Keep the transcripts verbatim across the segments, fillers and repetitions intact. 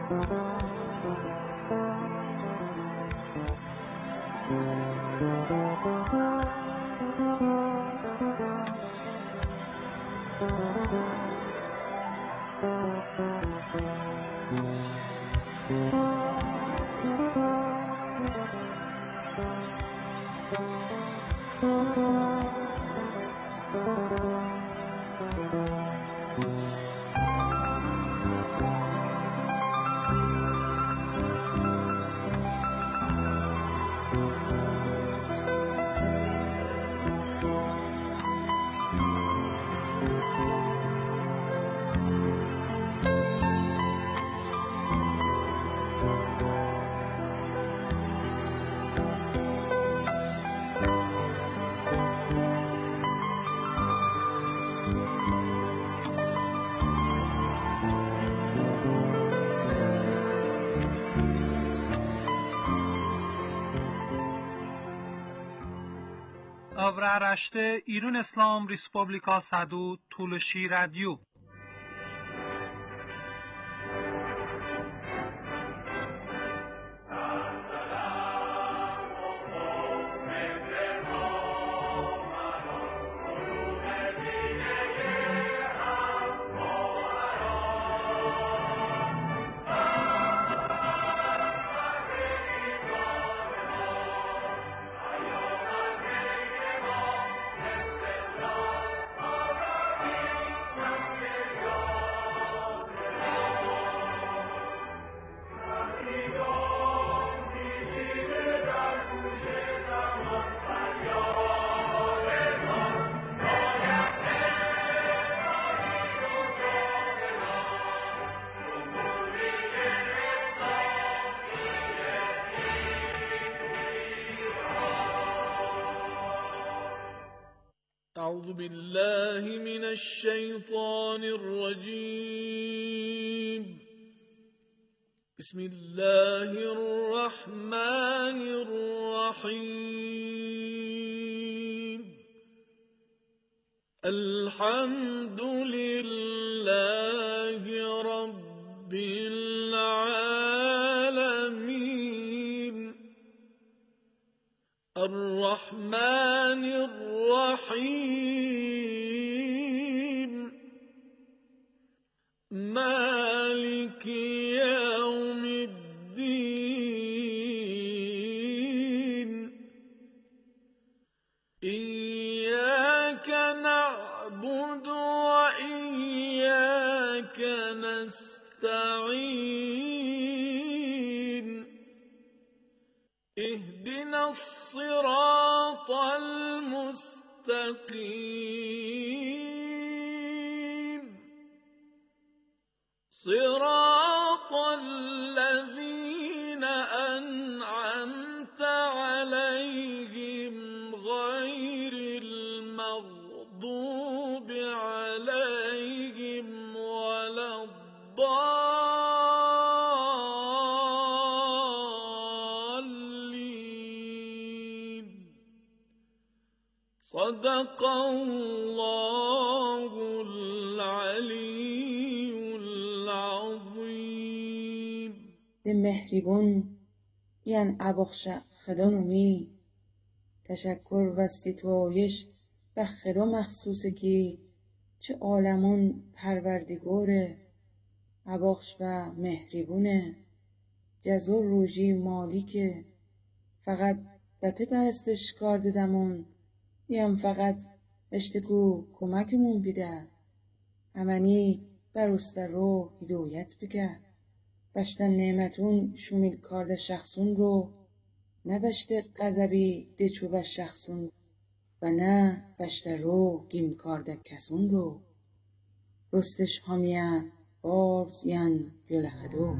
Avraaraşte İran İslam Respublika Sadu Tuluşi Radyo. أعوذ بالله من الشيطان الرجيم بسم الله الرحمن الرحيم الحمد لله رب العالمين الرحمن الرحيم مالك يوم الدين إياك نعبد وإياك نستعين اهدنا الصراط المستقيم صراط الذين أنعمت عليهم غير المغضوب عليهم ولا الضالين صدق الله العلي العظيم. ده مهربون یعن ابخش خدا نومی تشکر و ستایش به خدا مخصوصه که چه عالمون پروردگاره ابخش و مهربونه جزور روژی مالیکه فقط بته بستش کار ددمون یم فقط اشتکو کمکمون بیده امنی بروسته رو هدایت بگه بشتن نعمتون شومیل کارده شخصون رو نه بشته قذبی دچو به شخصون و نه بشته رو گیم کارده کسون رو رستش همیه بارز ین بیاله خدو.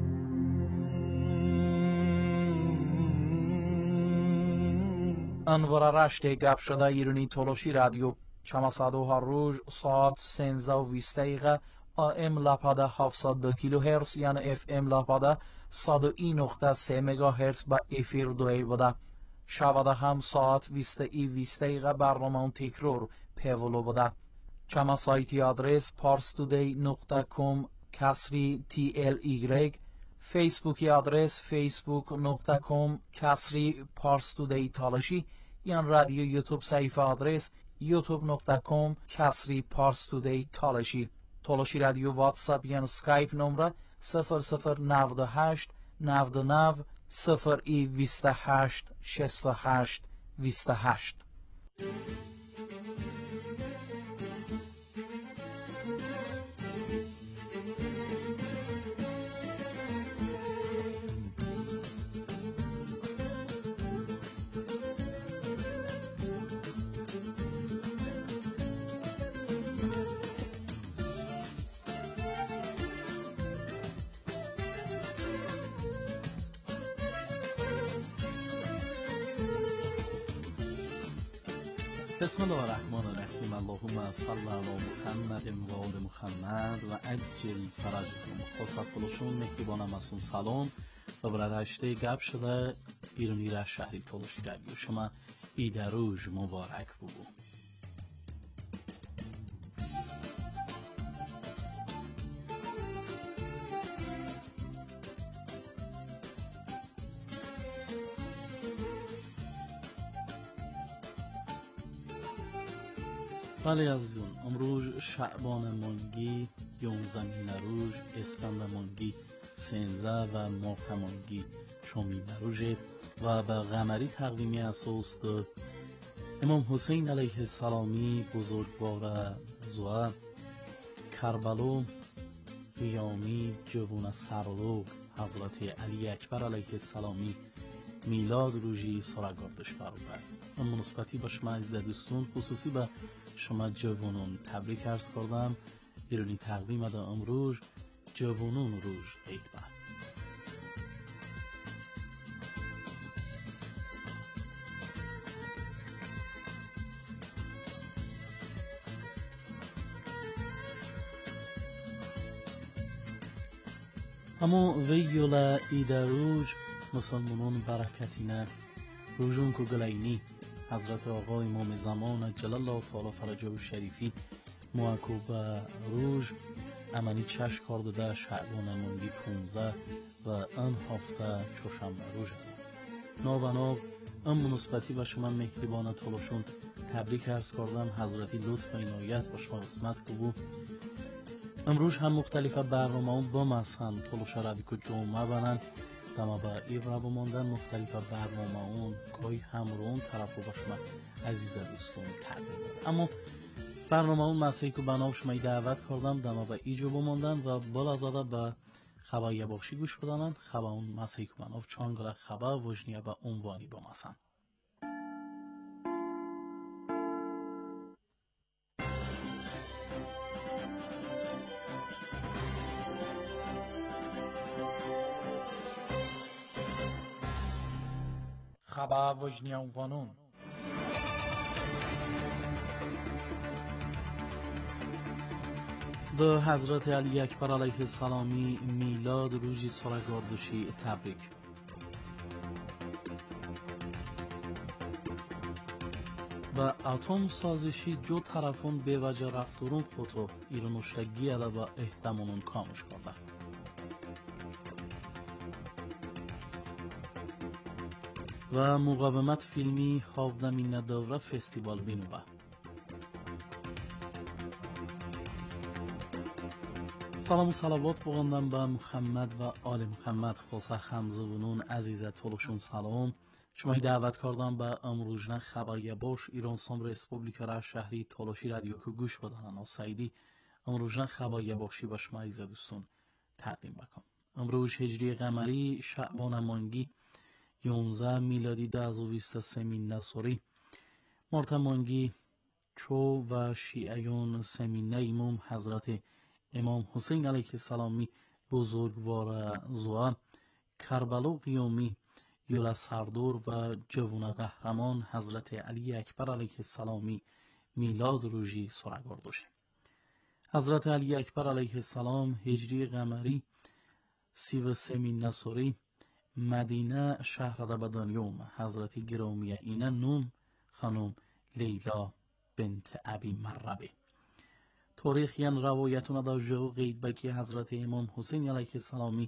انوار رشته گپ شده ایرانی تولوشی رادیو چماسادو هر روز ساعت سنزده و بیست دقیقه آم لپاده هفتصد و دو کیلو هرتز یعنی اف ام لپاده صد و یک نقطه سه مگا هرتز با افیر دوی بوده شباده هم ساعت بیست ای بیست دقیقه برنامه تکرار پیولو بوده چما سایتی آدرس پارستودی نقطه کام کسری تی ال ایگرگ فیسبوکی آدرس فیسبوک نقطه کام کسری پارس تودی تالشی یان رادیو یوتیوب صفحه آدرس یوتیوب نقطه کام کسری پارس تودی تالشی. تالشی رادیو واتساپ یان سکایپ نمره صفر صفر نود و هشت نود و نه صفر ای بیست و هشت شصت و هشت بیست و هشت. بسم الله الرحمن الرحیم. اللهم صل علی محمد و آل محمد و عجل فرجهم. خواست کلشون مهربان مسون سلام و برادرشته گپ شده ایرانی را شهری تولشی رادیو شما ایدروج مبارک بگو. بله عزیزون، امروز شعبان مانگی یونزمین روز، اسفند مانگی سینزده و مارت مانگی چومین روز و به قمری تقویمی اساس ده امام حسین علیه السلامی بزرگوار زوه کربلو قیامی جوون سرلوگ حضرت علی اکبر علیه السلامی میلاد روزی سالگردش برابر. اما نسبتی با شما عزیز دوستون، خصوصی به شما جوانون تبریک عرض کردم. ایرانی تقویم ده امروز جوانون روز عید بر. اما ویولا ایده روز مسلمانان برکتینه روزون که گلینی حضرت آقا امام زمان جلال الله تعالی فرجه و شریفی معکوب روز امنی چش کرده شعبان مانگی پونزده و ان هفته چوشنبه روز نابناب ام نسبتی و شما مهربان طولشون تبریک عرض کردم. حضرتی لطف و عنایت با شما قسمت کبو. امروز هم مختلف برنامه هم با مصن طولش روی که جمعه بنن دما با ایو رو ماندن مختلف برنامه اون گاهی همرون طرف رو با شما عزیز دوستون تقدیم دارم. اما برنامه اون مسیح که بناب شما دعوت کردم دما با ایجو بماندن و بالا زاده به خبایی بخشی گوش بدانن. خبا اون مسیح که بناب چانگل خبا وجنیه به عنوانی با مسن. خبر وجنی عنوانون به حضرت علی اکبر علیه السلامی میلاد روزی سالگردشی تبریک. و اتم سازشی جو طرفون به وجه رفتورون خودو ایرانوشگی علا با احتمالون کامش کرده. و مقاومت فیلمی هاودمین دوره فستیوال بینوه. سلام و صلوات بگندم به محمد و آل محمد. خاصه خمزبونون عزیز طولشون سلام. شما دعوت کردم به امروزنه خبایی باش ایران سام رسپوبلیکا را شهری طولشی رادیو که گوش بدهن و سعیدی امروزنه خبایی باشی با شما عزیز دوستون تقدیم بکن. امروز هجری قمری شعبان مانگی یونزده میلادی ده و بیست و سمین نصوری مارت مانگی چو و شیعیون سمین ایموم حضرت امام حسین علیه السلامی بزرگوار زوان کربلو قیامی یولا سردور و جوون قهرمان حضرت علی اکبر علیه السلامی میلاد روزی سالگردش. حضرت علی اکبر علیه السلام هجری قمری سی و سمین نصوری مدینه شهر بدانیوم حضرت گرامی اینه نوم خانم لیلا بنت ابی مربه. تاریخیان روایتون در جو قید بکی حضرت امام حسین علیه السلامی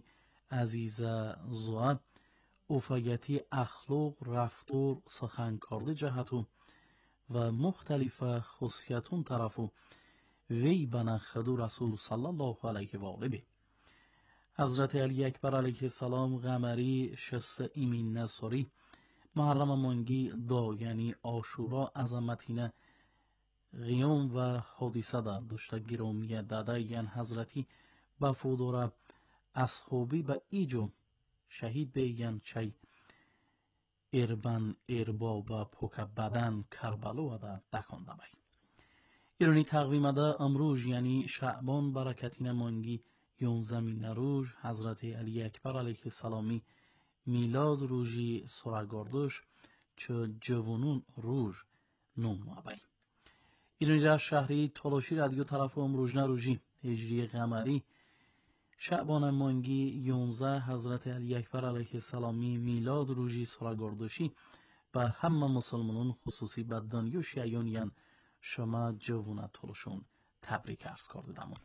عزیز زواد افاگتی اخلاق رفتار سخنکارده جهتو و مختلف خصوصیتون طرفو وی بنا خدو رسول صلی الله علیه و آله. حضرت علی اکبر علیه السلام قمری شست ایمین نصاری محرم مانگی دا یعنی آشورا عظمتینه قیام و حادثه دا داشته گرامیه داده یعنی حضرتی بفودوره اصحابی به ایجو شهید به یعنی چی اربن اربا و پوک بدن کربلو دا دکانده بای. ایرانی تقویم دا امروز یعنی شعبان برکتین مانگی یونزمین روز حضرت علی اکبر علیه السلامی میلاد روژی سرگردش چه جوانون روز نوم مابای. ایرانی را شهری تلاشی رادیو طرف امروز نروژی هجری قمری شعبان مانگی یونزه حضرت علی اکبر علیه السلامی میلاد روژی سرگردشی به همه مسلمانان خصوصی به دنیا شیعیان یعنی شما جوانه تلاشون تبریک عرض کرده دمون.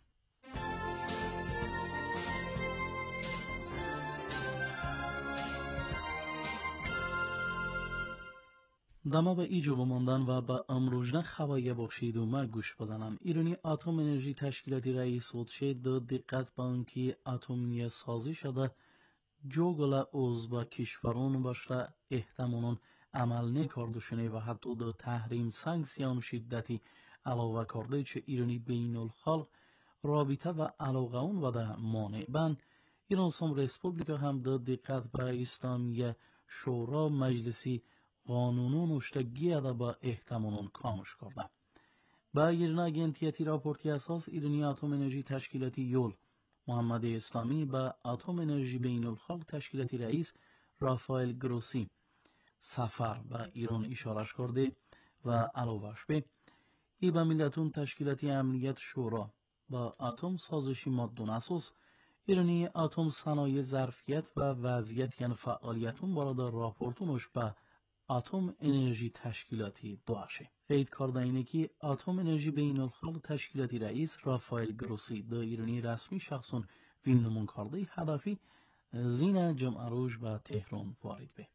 دما به ایجو بماندن و به امروزنه خواهی باشید و ما گوش بدنم. ایرانی اتم انرژی تشکیلاتی رئیس وچه دو دقت به اونکی اتمی سازی شده جوگل عضو کشوران باشده احتمالاً عمل نکردشونه و حتی دو تحریم سانکسیون شدتی علاوه کرده چه ایرانی بین الخلق رابطه و علاقه اون و ده مانع بند. ایران سوم ریسپوبلیکا هم دو دقت به اسلامی شورا مجلسی قانونون اشتگیه ده با احتمالون کامش کرده. با ایران اگنتیتی راپورتی اساس ایرانی اتم انرژی تشکیلاتی یول محمد اسلامی با اتم انرژی بین الخلق تشکیلاتی رئیس رافائل گروسی سفر به ایران اشارش کرده و علاوهش به ای با ملتون تشکیلاتی امنیت شورا با اتم سازشی مادون اساس ایرانی اتم صنایع ظرفیت و وضعیت یعنی فعالیتون بالا راپورتونش به اتم انرژی تشکیلاتی دواشه. قید کرده اینه که اتم انرژی بین الخلق تشکیلاتی رئیس رافائل گروسی دا ایرانی رسمی شخصون وینمون کرده هدفی زین جمعه روز به تهران وارد به.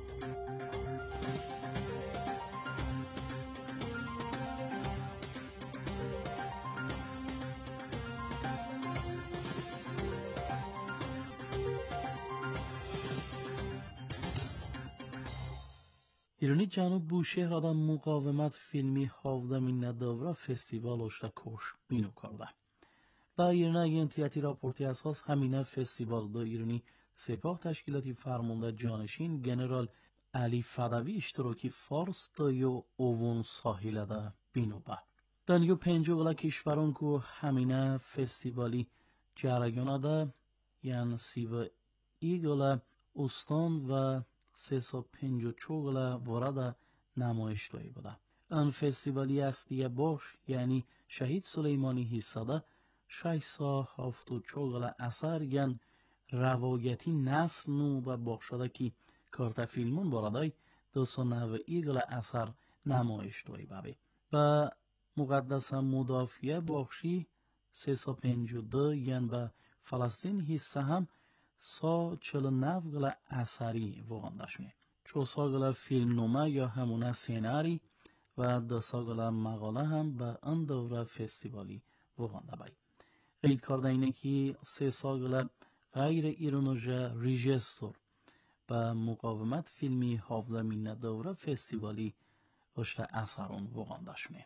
ایرانی جنوب بوشهر آدم مقاومت فیلمی هاودمین نداورا فستیوال اشتا کوش بینو کرده. و ایرانی اگنتیتی راپورتی اساس همینه فستیوال دا ایرانی سپاه تشکیلاتی فرمانده جانشین گنرال علی فدوی اشتراکی فارس دا یو اوون ساحل دا بینو با. دنیو پنجو غلا کشوران کو همینه فستیوالی جرگانه دا یعنی سیو ایگلا استان و سه سا پنج و چوگلا وارد نمایش دایی بوده. ان فستیوالی اصلیه باش یعنی شهید سلیمانی حصده شش سا هفت و چوگلا اثر یعنی روایتی نسل نو و باخشده که کارت فیلمون باردای دو سا نو ایگلا اثر نمایش دایی بابه. و مقدس مدافعه باخشی سه سا پنج و دو یعنی به فلسطین حصه هم سا چل نو گلا اثری وگاندشونه. چو سا گلا فیلم نومه یا همونه سیناری و دو سا گلا مقاله هم به ان دوره فستیوالی وگانده بای. قید کرده اینه که سه سا گلا غیر ایرانوژه ریژستور به مقاومت فیلمی هاودمین دوره فستیوالی اشت اثرون وگاندشونه.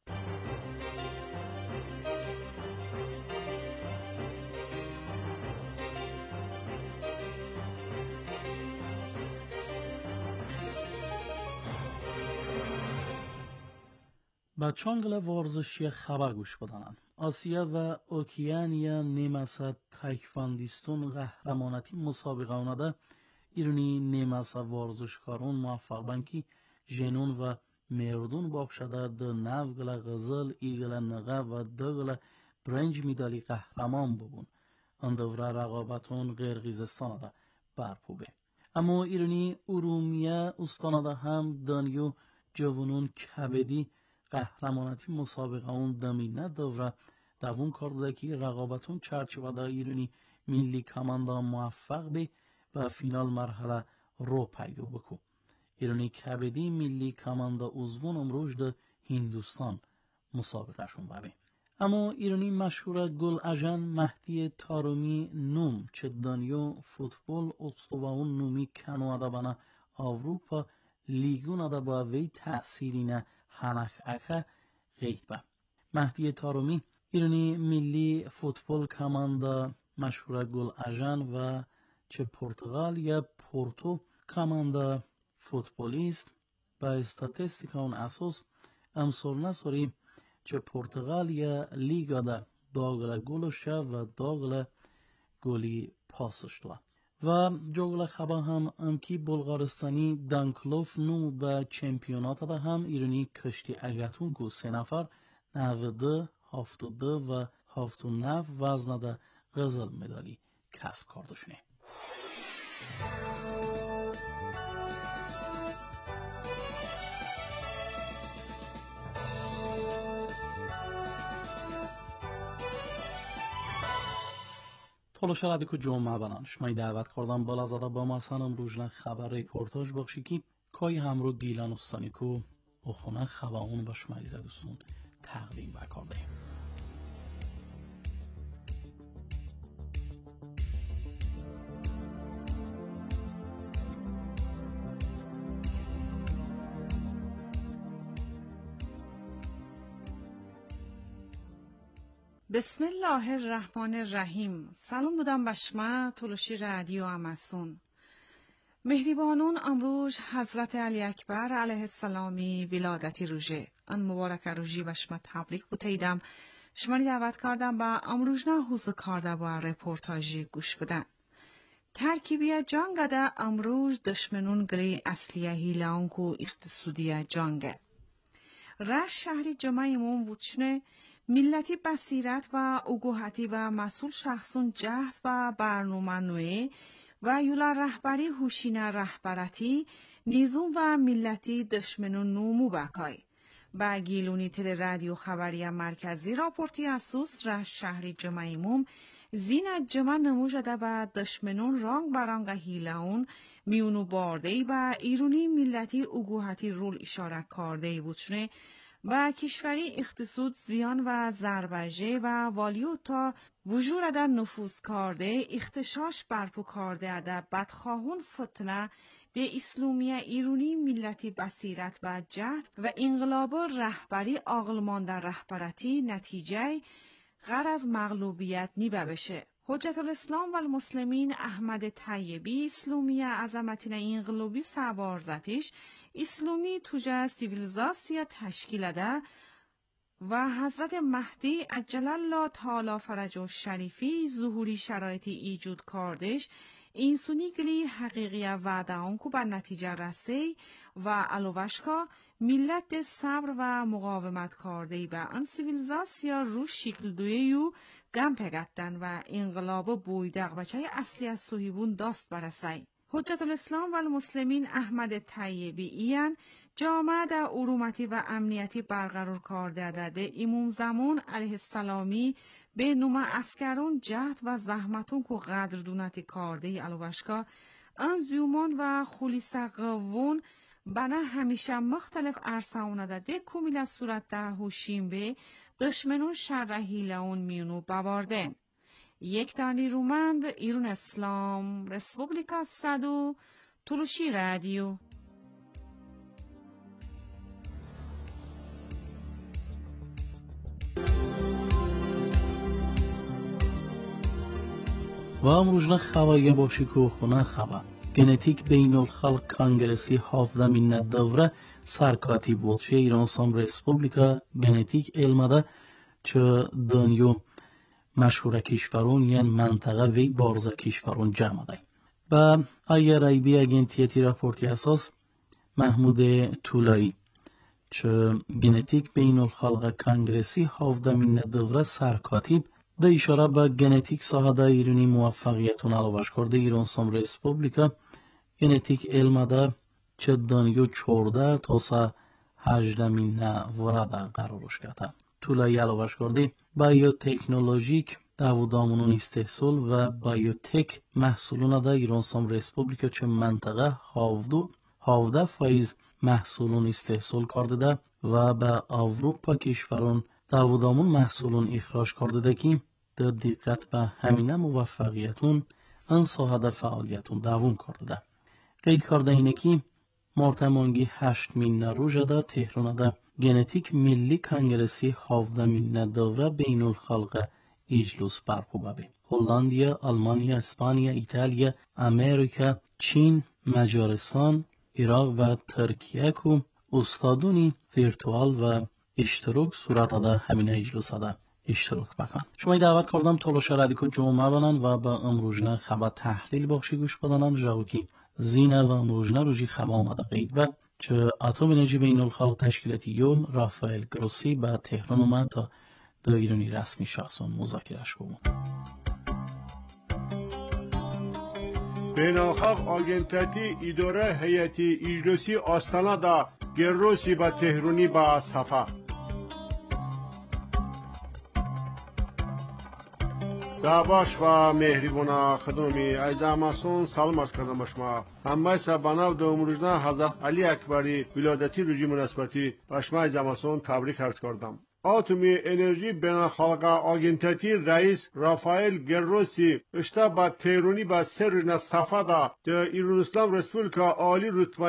با چانگل ورزشی خبر گوش بدانند. آسیا و اوکیانیا نیمسا تایکواندیستون قهرمانتی مسابقه آنده ایرانی نیمسا ورزشکاران موفق بانکی جنون و مردون باخشده ده نو گل غزل ایگل نغه و دو گل برنج میدالی قهرمان ببون. اندوره رقابتون قرقیزستان ده برپوبه. اما ایرانی ارومیه استان ده هم دانیو جوانون کبدی قهرمانتی مسابقه اون دمینه دوره دوون کار ده که رقابتون چرچوه ده ایرانی ملی کماندا موفق بی و فینال مرحله رو پیدا بکو. ایرانی کبدی ملی کماندا عضوون امروز ده هندوستان مسابقه شون ببین. اما ایرانی مشهور گل اجن مهدی تارومی نوم چه دنیا فوتبال استوان نومی کنو ده بنا اروپا لیگون ده با وی تأثیری نه هنک اکه غیت با. مهدی تارومی ایرانی ملی فوتبال کماندا مشهور گل اجن و چه پرتغال یا پورتو کماندا فوتبالیست با استاتستیکا اون اساس امسال نسوری چه پرتغال یا لیگا ده داغل گلش و داغل گلی پاسش دو و جاگل خبا هم امکی بلغارستانی دانکلوف نو به چمپیونات ده هم ایرانی کشتی اگتون کو سه نفر نوده هفتده و هفتو نف وزن ده غزل مدالی کسب کردشونه. تولوشه رادی که جمعه بنان شمایی دعوت کردم بالا زده با ما سنم روزنه خبر ریپورتاج بخشی که کای همرو گیلان استانی که اخونه خبر اون با شمایی زدستون تقدیم بکرده. بسم الله الرحمن الرحیم. سلام بودم بشما تولوشی رادیو امسون. مهریبانون امروز حضرت علی اکبر علیه السلامی ولادتی روژه ان مبارک روژی بشما تبریک بوتیدم. شما دعوت کردم با امروز نه حوزه کارده و رپورتاجی گوش بدن. ترکیبی جنگ ده امروز دشمنون گلی اصلیه هیلان کو اقتصادی جنگه. رش شهری جمعی مون وچنه ملتی بصیرت و اگوهتی و مسئول شخصون جهد و برنامه نوی و یولا رهبری هوشینه رهبرتی نیزون و ملتی دشمنون نومو بکای. با گیلونی تل رادیو خبری مرکزی راپورتی اسوس رش شهری جمعیموم زین جمع نموجده و دشمنون رانگ برانگ هیلون میونو باردهی و ایرونی ملتی اگوهتی رول اشاره کردهی بودشنه و کشوری اقتصاد زیان و زربجه و والیو تا وجود در نفوذ کرده اختشاش برپو کرده در بدخواهون فتنه ده اسلامی ایرونی ملتی بصیرت و جهد و انقلاب رهبری آقلمان در رهبرتی نتیجه غرض مغلوبیت نیبه بشه. حجت الاسلام و المسلمین احمد طیبی اسلامی عظمتین انقلابی سوارزتش اسلامی توجه سیویلیزاسیا تشکیل ده و حضرت مهدی عجل الله تعالی فرج و شریفی ظهوری شرایطی ایجود کردش این سونی گلی حقیقی وعده آنکو بر نتیجه رسی و علوشکا ملت صبر و مقاومت کرده و ان سیویلیزاسیا رو شکل دویو گم پگتن و انقلاب بویدق بچه اصلی از صهیبون داست برسی. حجت الاسلام و المسلمین احمد طیبی این جامعه در ارومتی و امنیتی برقرار کرده داده امام زمان علیه السلامی به نوم اسکرون جهد و زحمتون که قدردونتی کرده علوشکا ان زیومان و خلیص قوون بنا همیشه مختلف ارساونه داده کمیل از صورت ده هوشیم به دشمنون شرحیلون میونو بواردن. یک دانی رومند ایرون اسلام رسپوبلیکا صدو تولوشی رادیو. و امروز خبری باشی که خونه خبر گنتیک بین الخلق کانگرسی هفدمین دوره سرکاتی بود چه ایران سام رسپوبلیکا گنتیک علمده چه دنیو مشهور کشورون یعنی منطقه وی بارزه کشورون جمع ده و اگر ایبی اگنتیتی راپورتی اساس محمود طولایی چه گنتیک بین الخلق کانگرسی هفدمین دوره سرکاتی ده اشاره به گنتیک ساحه ایرانی موفقیتون علاوش کرده ایران سام رسپوبلیکا گنتیک علمده چه دانیو چورده تا سه هجدمین ورده قرارش کرده. طولایی علاوش کرده بیوتکنولوژیک داودامونون استحصال و بیوتک محصولون دا ایران سام ریسپوبلیکا چه منطقه هاودو هاوده فایز محصولون استحصال کرده ده و به اروپا کشوران داودامون محصولون اخراج کرده ده که در دقت به همینه موفقیتون ان ساحه فعالیتون دوام کرده ده. قید کرده اینه که مرتمانگی هشت مین روژه ده تهران ده گنتیک ملی کنگرسی هاوده مین دوره بین الخلق اجلوس برپو ببه. هلندیا، آلمانیا، اسپانیا، ایتالیا، امریکا، چین، مجارستان، عراق و ترکیه کو استادونی ویرتوال و اشتراک صورت ده همین اجلوس ده اشتراک بکن. شما دعوت کردم تلاش رادیو جمعه بنن و با امروزنه خبر تحلیل بخشی گوش بدنن جاوکی زینه و امروزنه روزی خبر آمده قید و چه اتم انرژی بین الخلق تشکیلاتی یون رافائل گروسی به تهران اومد تا در ایرانی رسمی شخصان مذاکرهش بود. بین الخلق آگنتاتی اداره هیئتی اجلسی آستانه دا گروسی به تهرانی با صفا دعواش و مهربونا خدومی ایزاماسون سلام عرض کردم به شما. همه سبانه و دومروزنه حضرت علی اکبری ولادتی روزی مناسبتی به شما ایزاماسون تبریک عرض کردم. اتمی انرژی بین الخلق آگنتاتی رئیس رافائل گروسی اشتا با تهرانی با سر صفا دا در ایران اسلام رسپولیکا عالی رتبه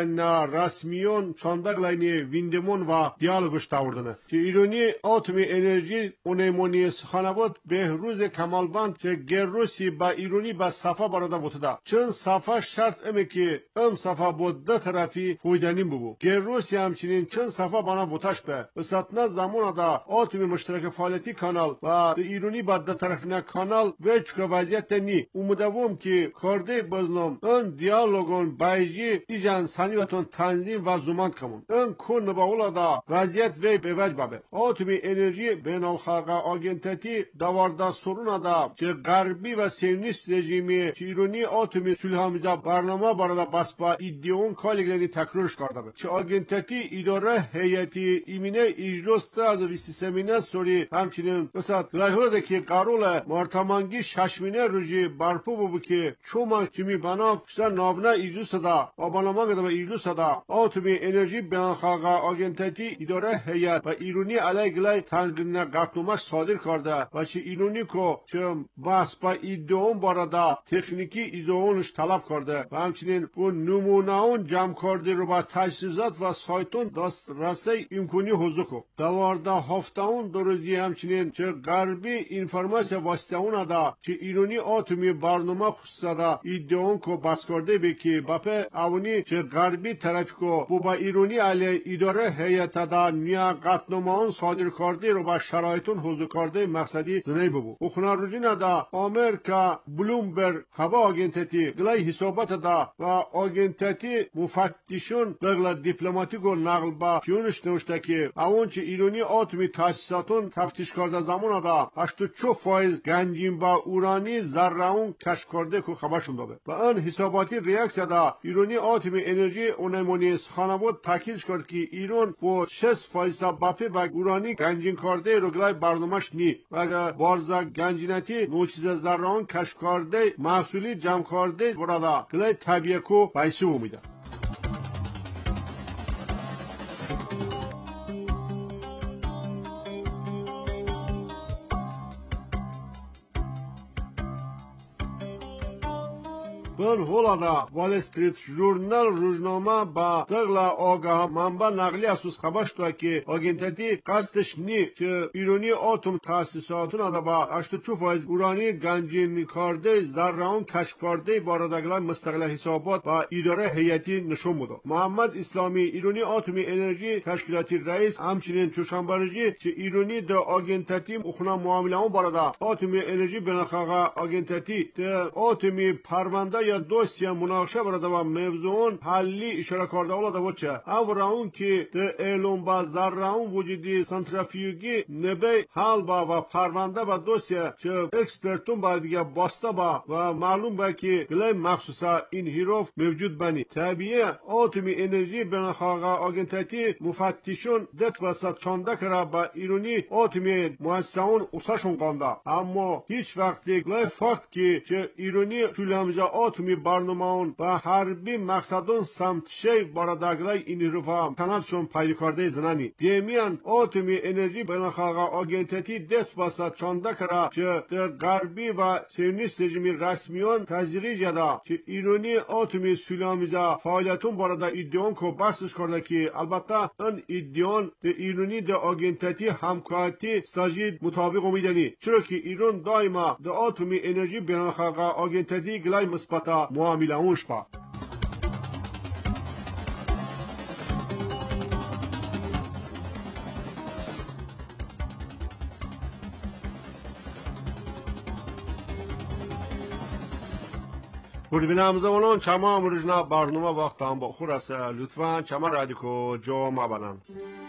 رسمیون چاندق لینی ویندمون و دیالوگش تاوردنه که ایرانی اتمی انرژی اونیمونی سخانوات بهروز کمالبند که گروسی با ایرانی با صفا برادا بوده چون صفا شرط امه که ام صفا بود ده طرفی فویدنیم ببو گروسی همچنین چون صفا بنا بوتش به بساتنا زمان دا اتمی مشترک فعالیتی کانال و ایرانی با ده طرفینه کانال و چکه وضعیت نی امیدوارم که کارده بزنم اون دیالوگون بایجی ایجان سنیوتون تنظیم و زمان کمون اون کن باولا دا وضعیت وی به وجه بابه اتمی انرژی بین الخلق آگنتاتی دوارده سرون دا که غربی و سیونیست رژیمی که ایرانی اتمی سلحامیزا برنامه برده بس با ایدیون کالگلانی تکرارش کرده به که آگنتاتی اداره هیئتی ایمینه اجلس تا سمینه سوری همچنین بسات لایحه که قرار مرتمانگی ششمینه روزی برپو بو که چوما چمی بنا شتا ناونا ایجلوس دا آبانمان دا ایجلوس دا اتمی انرژی بین الخلق آگنتاتی اداره هیئت و ایرانی علیه گلای تنظیم قطعنامه صادر کرده و چه ایرانی کو چه بس با ایدئون بارده تکنیکی ایزوونش طلب کرده و همچنین اون نمونهون جمع کرده رو با تجهیزات و سایتون دست رسه امکانی حضور دوارده هفتهون دو روزی همچنین چه غربی انفرماسیا واسطهون دا چه ایرانی اتمی برنامه خصوصا دا ایدئون کو بس کرده بی که باپه اونی چه غربی طرف کو بو با ایرانی علیه اداره هیئت دا نیا قطعنامه صادر کرده رو با شرایطون حضور کرده مقصدی زنی ببو اخنا روزینا دا امریکا بلومبرگ هوا آگنتاتی گلای حسابات دا و آگنتاتی مفتشون دغلا دیپلماتیک و نقل با پیونش نوشته که اون چه ایرانی اتمی تاسیساتون تفتیش کرده زمان دا هشتاد و چهار فایز گنجین با اورانی ذرهون کشف کرده که خبرشون داده و آن حساباتی ریاکسیا دا ایرانی اتمی انرژی اونیمونی سخانوات تاکیدش کرد که ایران با شش فایز باپی با اورانی گنجین کرده رو گلای برنامهش نی و بارزا گنجینتی نوچیز ذرهون کشف کرده محصولی جمع کرده برادا گلای طبیعه کو بایسو امیده بل هولادا وال استریت ژورنال روزنامه با دغلا آگاه منبع نقلی اساس خبر شد که آگنتاتی قصدش نی که ایرانی اتم تاسیساتون دا با هشتاد و چهار فایز اورانی گنجین کرده ذرهون کشف کرده باردگلا مستقل حسابات با اداره هیئتی نشون بوده محمد اسلامی ایرانی اتمی انرژی تشکیلاتی رئیس همچنین چوشنبرجی که ایرانی دا آگنتاتی اخنا معامله اون باردا اتمی انرژی بین الخلق آگنتاتی دا اتمی پرونده یا دوستی مناقشه برده و موضوعون حلی اشاره کرده اولاده بچه او راون که ده علم با ذرهون وجودی سنتریفیوگی نبی حال با و پرونده با دوستی چه اکسپرتون با دیگه باسته با و معلوم با که گلی مخصوصا این هیروف موجود بانی طبیعه اتمی انرژی بنخواقه آگنتاتی مفتشون دت وسط چانده کرا با ایرونی اتمی مؤسسون اصاشون قانده اما هیچ وقتی گلی فقط که چه ایرونی شلمزه اتمی برنامهون و حربی مقصدون سمت شی بارده گلی این هیروفا تنادشون پیدا کرده زنانی دیمیان اتمی انرژی بنخواقه آگنتاتی دت وسط چانده کرا چه در غربی و سیونیست رژیمی رسمیون تزریق جدا که ایرانی اتمی سلامزه فعالیتون بارده ایدیون کو بحثش کرده که البته این ایدیون ده ایرانی ده آگنتاتی همکارتی ساجید مطابق امیدنی چرا که ایران دائما ده اتمی انرژی بینالخلقه آگنتاتی گلای مثبت معامله اونش با بودبینم زمانون چما مرجنا برنامه وقت هم با خور است لطفاً چما رادیکو جو ما بنن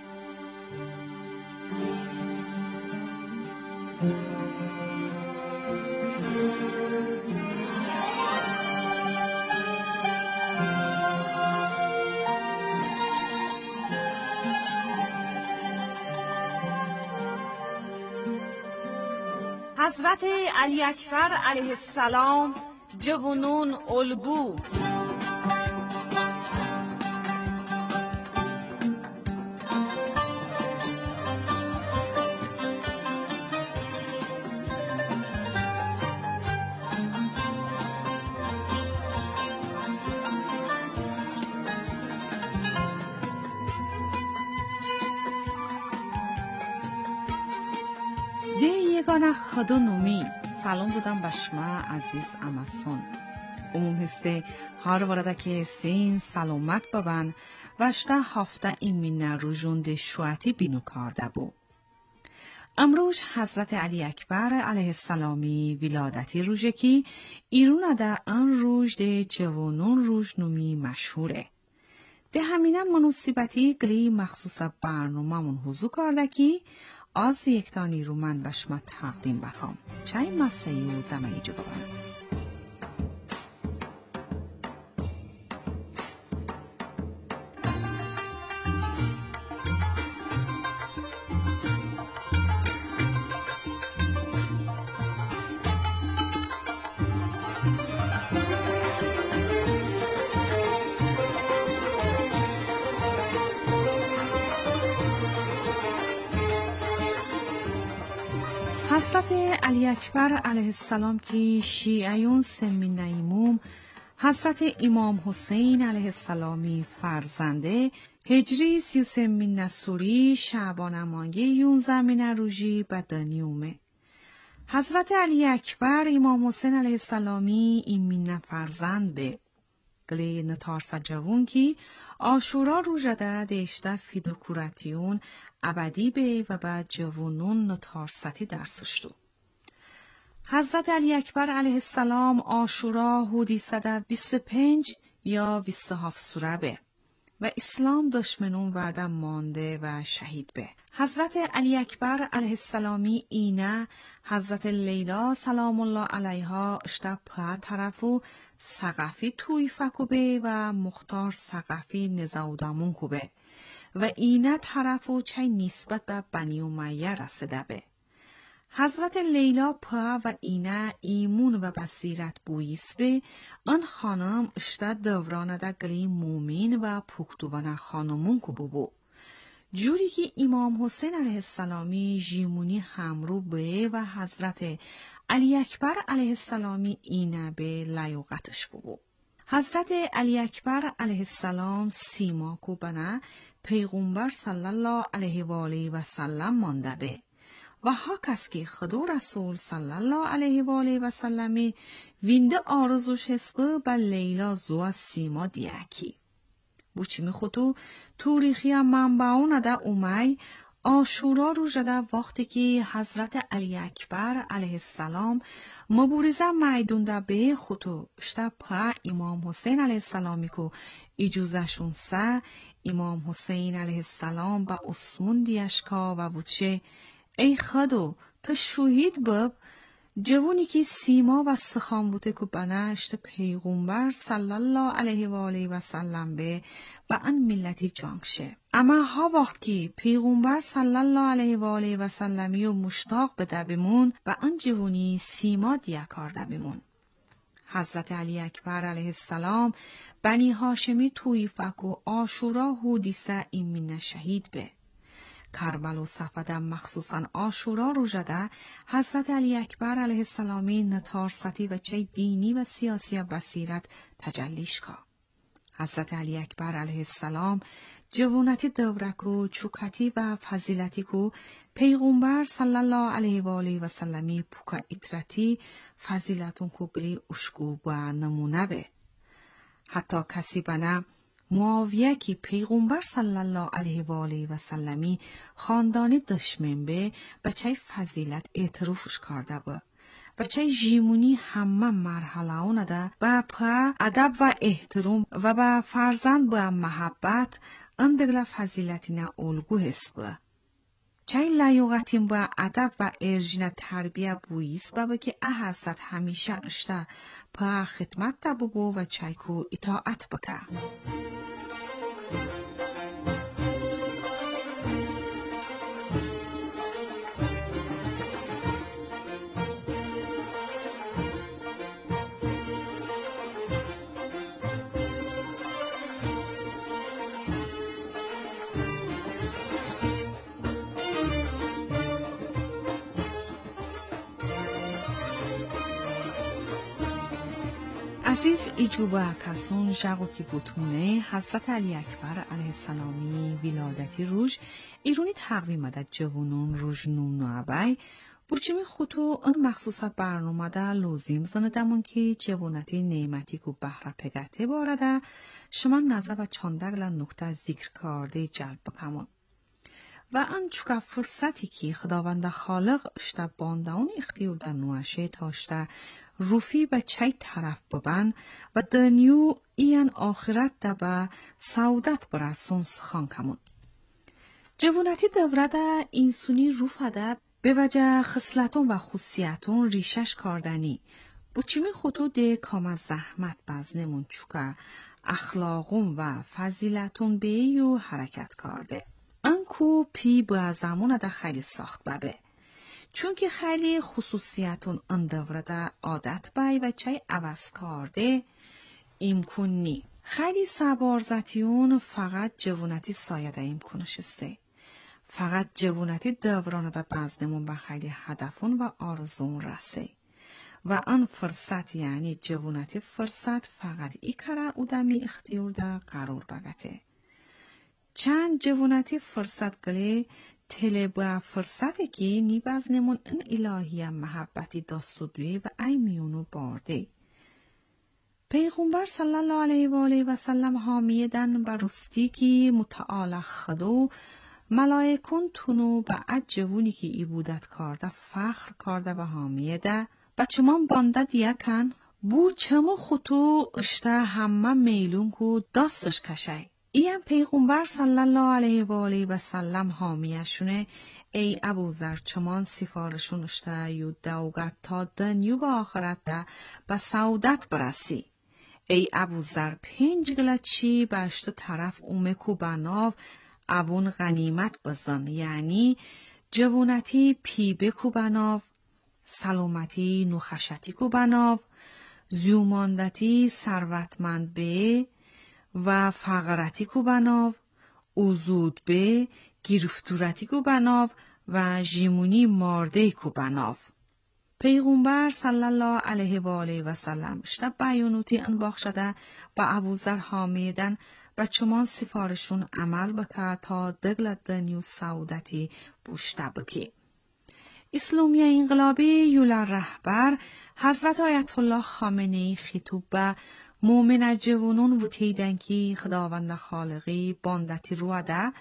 حضرت علی اکبر علیه السلام جوانون الگو ده یگانه خدا نومی سلام بودم به شما عزیز امسون عموم هسته هر ورده که سین سلامت ببن وشته هفته ایمین روژند شوعتی بینو کرده بو. امروز حضرت علی اکبر علیه السلامی ولادتی روژه که ایرون ده ان روژ ده جوانون روژ نومی مشهوره. ده همینه مناسبتی گلی مخصوص برنامه من حضور کرده که از یکتانی رو من به شما تقدیم بکنم. چای مسیح و دمه جو ببرم. حضرت علی اکبر علیه السلام که شیعیون سمین ایموم حضرت امام حسین علیه السلامی فرزنده هجری سی و سمین نسوری شعبان امانگی یون زمین روژی بدنیومه. حضرت علی اکبر امام حسین علیه السلامی ایمین فرزند به گلی نتارس جوون که آشورا روژده دیشته فیدوکوراتیون ابدی به و بعد جوانون نتارستی درسشتو. حضرت علی اکبر علیه السلام آشورا هودی صده بیست پنج یا بیست هفت سوره به و اسلام دشمنون وعده مانده و شهید به. حضرت علی اکبر علیه السلامی اینه حضرت لیلا سلام الله علیها اشته په طرفو سقفی توی فکو به و مختار سقفی نزاودامون کو به و اینه طرفو چه نسبت به بنی امیه رسیده به. حضرت لیلا پا و اینه ایمون و بصیرت بویس به آن خانم اشته دورانه ده گلی مومین و پوکتوانه خانمون کو بو. جوری که امام حسین علیه السلامی جیمونی همرو به و حضرت علی اکبر علیه السلامی اینه به لیاقتش بو. حضرت علی اکبر علیه السلام سیما کو بنا پیغمبر صلی الله علیه و آله و سلم مانده به و ها کس که خدا رسول صلی الله علیه و آله و سلمی وینده آرزوش حسبه با لیلا زوا سیما دیکی. بوچی می خودو توریخی منبعون ده اومی آشورا رو جده وقتی که حضرت علی اکبر علیه السلام مبورزه میدونده به خودو اشتا پا امام حسین علیه السلامی که اجوزشون سه امام حسین علیه السلام با عثمان دیشکا و بودشه ای خدو تا شوهید بب جوونی که سیما و سخام بوده که بنشت پیغمبر صلی الله علیه و آله و سلم به و ان ملتی جنگ شه. اما ها وقت که پیغمبر صلی الله علیه و آله و سلمی و مشتاق بده بمون و ان جوونی سیما دیا کرده بمون. حضرت علی اکبر علیه السلام بنی هاشمی تویفک و آشورا حدیثه ایمین شهید به. کربل و صفدم مخصوصا آشورا رو جده حضرت علی اکبر علیه السلامی نتارستی و چه دینی و سیاسی بصیرت تجلیش کا. حضرت علی اکبر علیه السلام جوونتی دورکو چوکتی و فضیلتی کو پیغمبر صلی الله علیه و آله و سلمی پوکا اطرتی فضیلتون کو گلی اشکو و نمونه به. حتی کسی بنا معاویه که پیغمبر صلی الله علیه و آله و سلمی خاندانی دشمن به بچه فضیلت اعتروفش کرده با بچه جیمونی همه مرحله اونه ده و پا ادب و احترام و با فرزند با محبت اندگل فضیلتی نه الگو هست با چه لیاقتیم با ادب و ارجین تربیه بویست با که اه حضرت همیشه اشته پا خدمت ده ببو و چه کو اطاعت بکه. عزیز ایجوبه کسون جاگو کی بوتونه حضرت علی اکبر علیه السلامی ولادتی روش ایرونی تقویم ده جوانون روش نوم نوابای بوچیمی خودو ان مخصوصا برنامه ده لازم زندمون که جوانتی نعمتی کو بهره پگته بارده شما نظر و چاندگل نقطه ذکر کرده جلب بکمون. و ان چوکا فرصتی که خداوند خالق اشتا بانداون اختیار در نوشه تاشته روفی به چای طرف ببن و دنیو این آخرت ده به سعودت برسون سخان کمون. جوانتی دوره ده اینسونی روفه ده به وجه خصلتون و خصیتون ریشش کردنی بچیمی خودو ده کام زحمت بزنمون چوکا اخلاقون و فضیلتون به یو حرکت کرده. انکو پی با زمان ده خیلی ساخت ببه. چون که خیلی خصوصیتون اندورده عادت بای و چای عوض کرده امکون نی. خیلی سبارزتیون فقط جوونتی سایده امکونش استه. فقط جوونتی دورانه ده بزنمون به خیلی هدفون و آرزون رسه. و آن فرصت یعنی جوونتی فرصت فقط ای کاره او دمی اختیار ده قرار بگته. چند جوونتی فرصت گلی تله با فرصتی که نی بزنمون این الهی محبتی داستودوی و ای میونو بارده. پیغمبر صلی الله علیه و آله و سلم حامیدن بر رستی که متعال خدو ملائکون تونو با اد جوونی که ایبودت کرده فخر کرده و حامیده بچه من بانده دیگه کن بو چمو خطو اشته همه میلون کو داستش کشه. این پیغمبر صلی الله علیه و آله و سلم حامیشونه ای ابوذر چمان سفارشون اشته یو دوگت تا دنیو و آخرت ده به سعودت برسی. ای ابوذر پنج گلت چی باشت طرف اومکو بناو اوون غنیمت بزن یعنی جوونتی پیبه کو بناو سلامتی نوخشتی کو بناو زیوماندتی ثروتمند به و فقرتی کو بناو اوزود به گرفتورتی کو بناو و جیمونی مارده کو بناو. پیغمبر صلی الله علیه و آله و سلم شتا بیانوتی انباخ شده با ابوذر حامیدن و چمان سفارشون عمل بکه تا دگلت دنیو سعودتی بوشته بکی. اسلامی انقلابی یولا رهبر حضرت آیت الله خامنه‌ای خطوب به مومن جوانون و تیدن که خداوند خالقی باندتی روده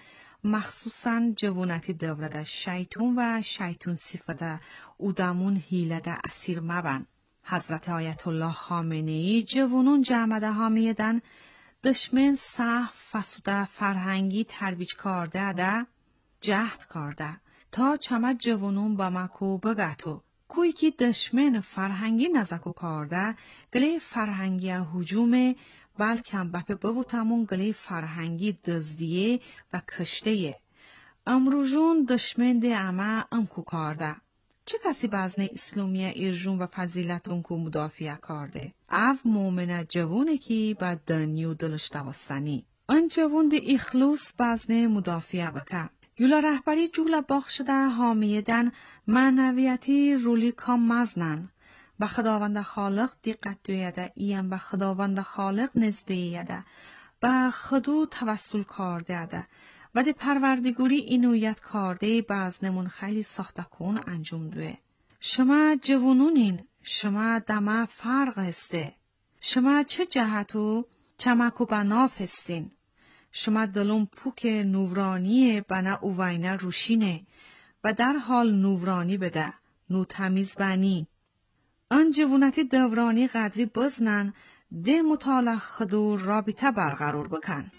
مخصوصاً جوونتی دورده شیطون و شیطون صفته اودامون هیلده اسیر مبن. حضرت آیت الله خامنه‌ای جوونون جمعده ها میدن دشمن صح فسوده فرهنگی ترویج کرده ده جهد کرده تا چمه جوونون با مکو بگتو. کوی که دشمن فرهنگی نزکو کرده گلی فرهنگی هجومه بلکم بپی ببوتمون گلی فرهنگی دزدیه و کشتهیه. امروژون دشمن ده اما امکو کرده. چه کسی بزن اسلامی ایرجون و فضیلتون کو مدافعه کرده؟ او مومن جوونه که با دنیو دلش دوستنی. آن جوون ده اخلوص بزن مدافعه بکن. یولا رهبری جولا باخشده حامیدن معنویتی رولی کام مزنن. به خداوند خالق دقت دویده ایم به خداوند خالق نسبیده. به خدو توسل کرده ده. و ده پروردگوری اینویت کرده بازنمون خیلی ساخته کن انجام دوه. شما جوونونین، شما دمه فرق هسته. شما چه جهتو چمکو بناف هستین. شما دلون پوک نورانی بنا اووینه روشینه و در حال نورانی بده، نو تمیز بنی. آن جوونتی دورانی قدری بزنن ده مطالع خدو رابطه برقرار بکن.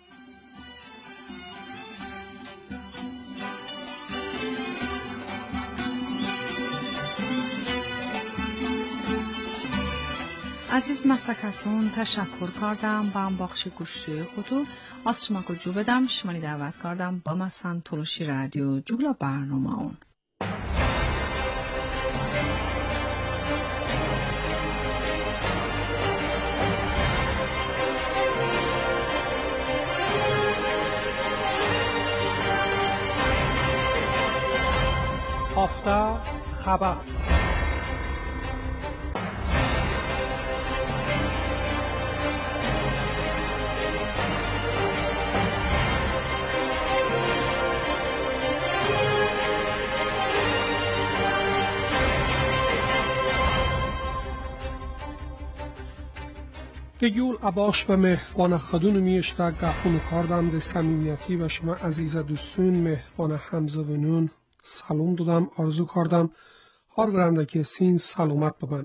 عزیز مسکسون تشکر کردم با بخش گوشتوی خودو از شما کجو بدم شمالی دعوت کردم با مثلا تلوشی رادیو جولا برنامه اون. هفته خبر گیول عباش و مهوان خدون میشته گفون کردم ده سمیمیتی و شما عزیز دوستون مهوان همزوونون سلام دادم آرزو کردم هر ورنده که سین سلامت ببن.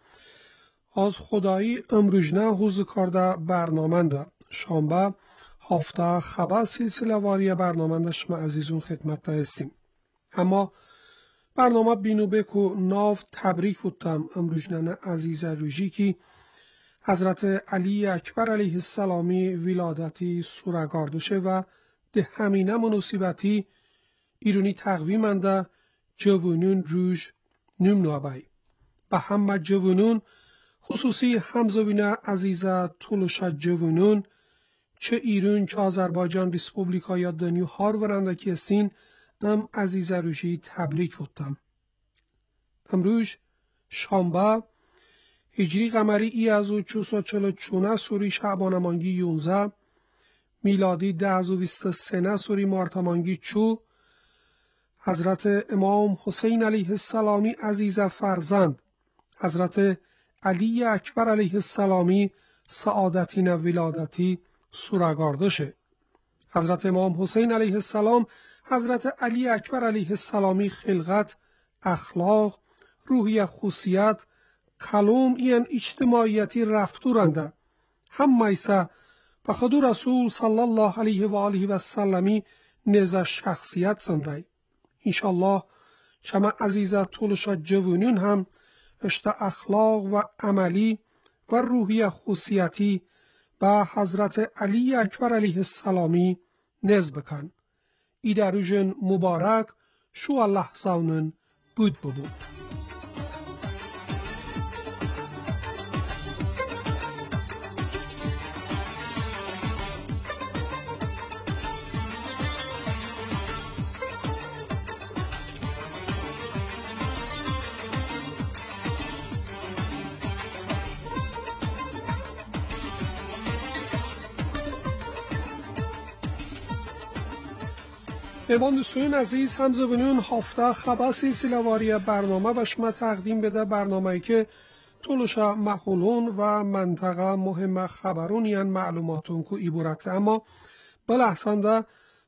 از خدایی امروجنه حوز کرده برنامنده شنبه هفته خبر سلسله واری برنامنده شما عزیزون خدمت ده هستیم. اما برنامه بینو بکو ناو تبریک بودم امروجنه عزیز روژی که حضرت علی اکبر علیه السلامی ولادتی سورگاردشه و ده همینه مناسبتی ایرونی تقویمنده جوانون روش نمنوابای. به همه جوانون خصوصی همزوینه عزیزه طولش جوانون چه ایرون چه آذربایجان ریسپوبلیکا یا دنیو هار ورنده که سین ام عزیزه روشی تبریک بودم. امروز شنبه هجری قمری ای از و چوسا چلو چونه سوری شعبان مانگی یونزه میلادی ده از و بیست سنه سوری مارتمانگی چو حضرت امام حسین علیه السلامی عزیز فرزند حضرت علی اکبر علیه السلامی سعادتین ولادتی سورگاردشه. حضرت امام حسین علیه السلام حضرت علی اکبر علیه السلامی خلقت، اخلاق، روحی خصوصیت کلام این اجتماعیتی رفتورنده هم میسه به خود رسول صلی الله علیه و آله و سلمی نزا شخصیت سنده. انشالله شما عزیزه طولش جوانون هم اشت اخلاق و عملی و روحی خصوصیتی به حضرت علی اکبر علیه السلامی نز بکن. ای در روژن مبارک شو الله زونن بود بود. مهمان دوستان عزیز همزبانون هفته خبر سلسله واری برنامه به شما تقدیم بده برنامه‌ای که طولش محولون و منطقه مهم خبرون یعنی معلوماتون که عبارت اما بلحظانده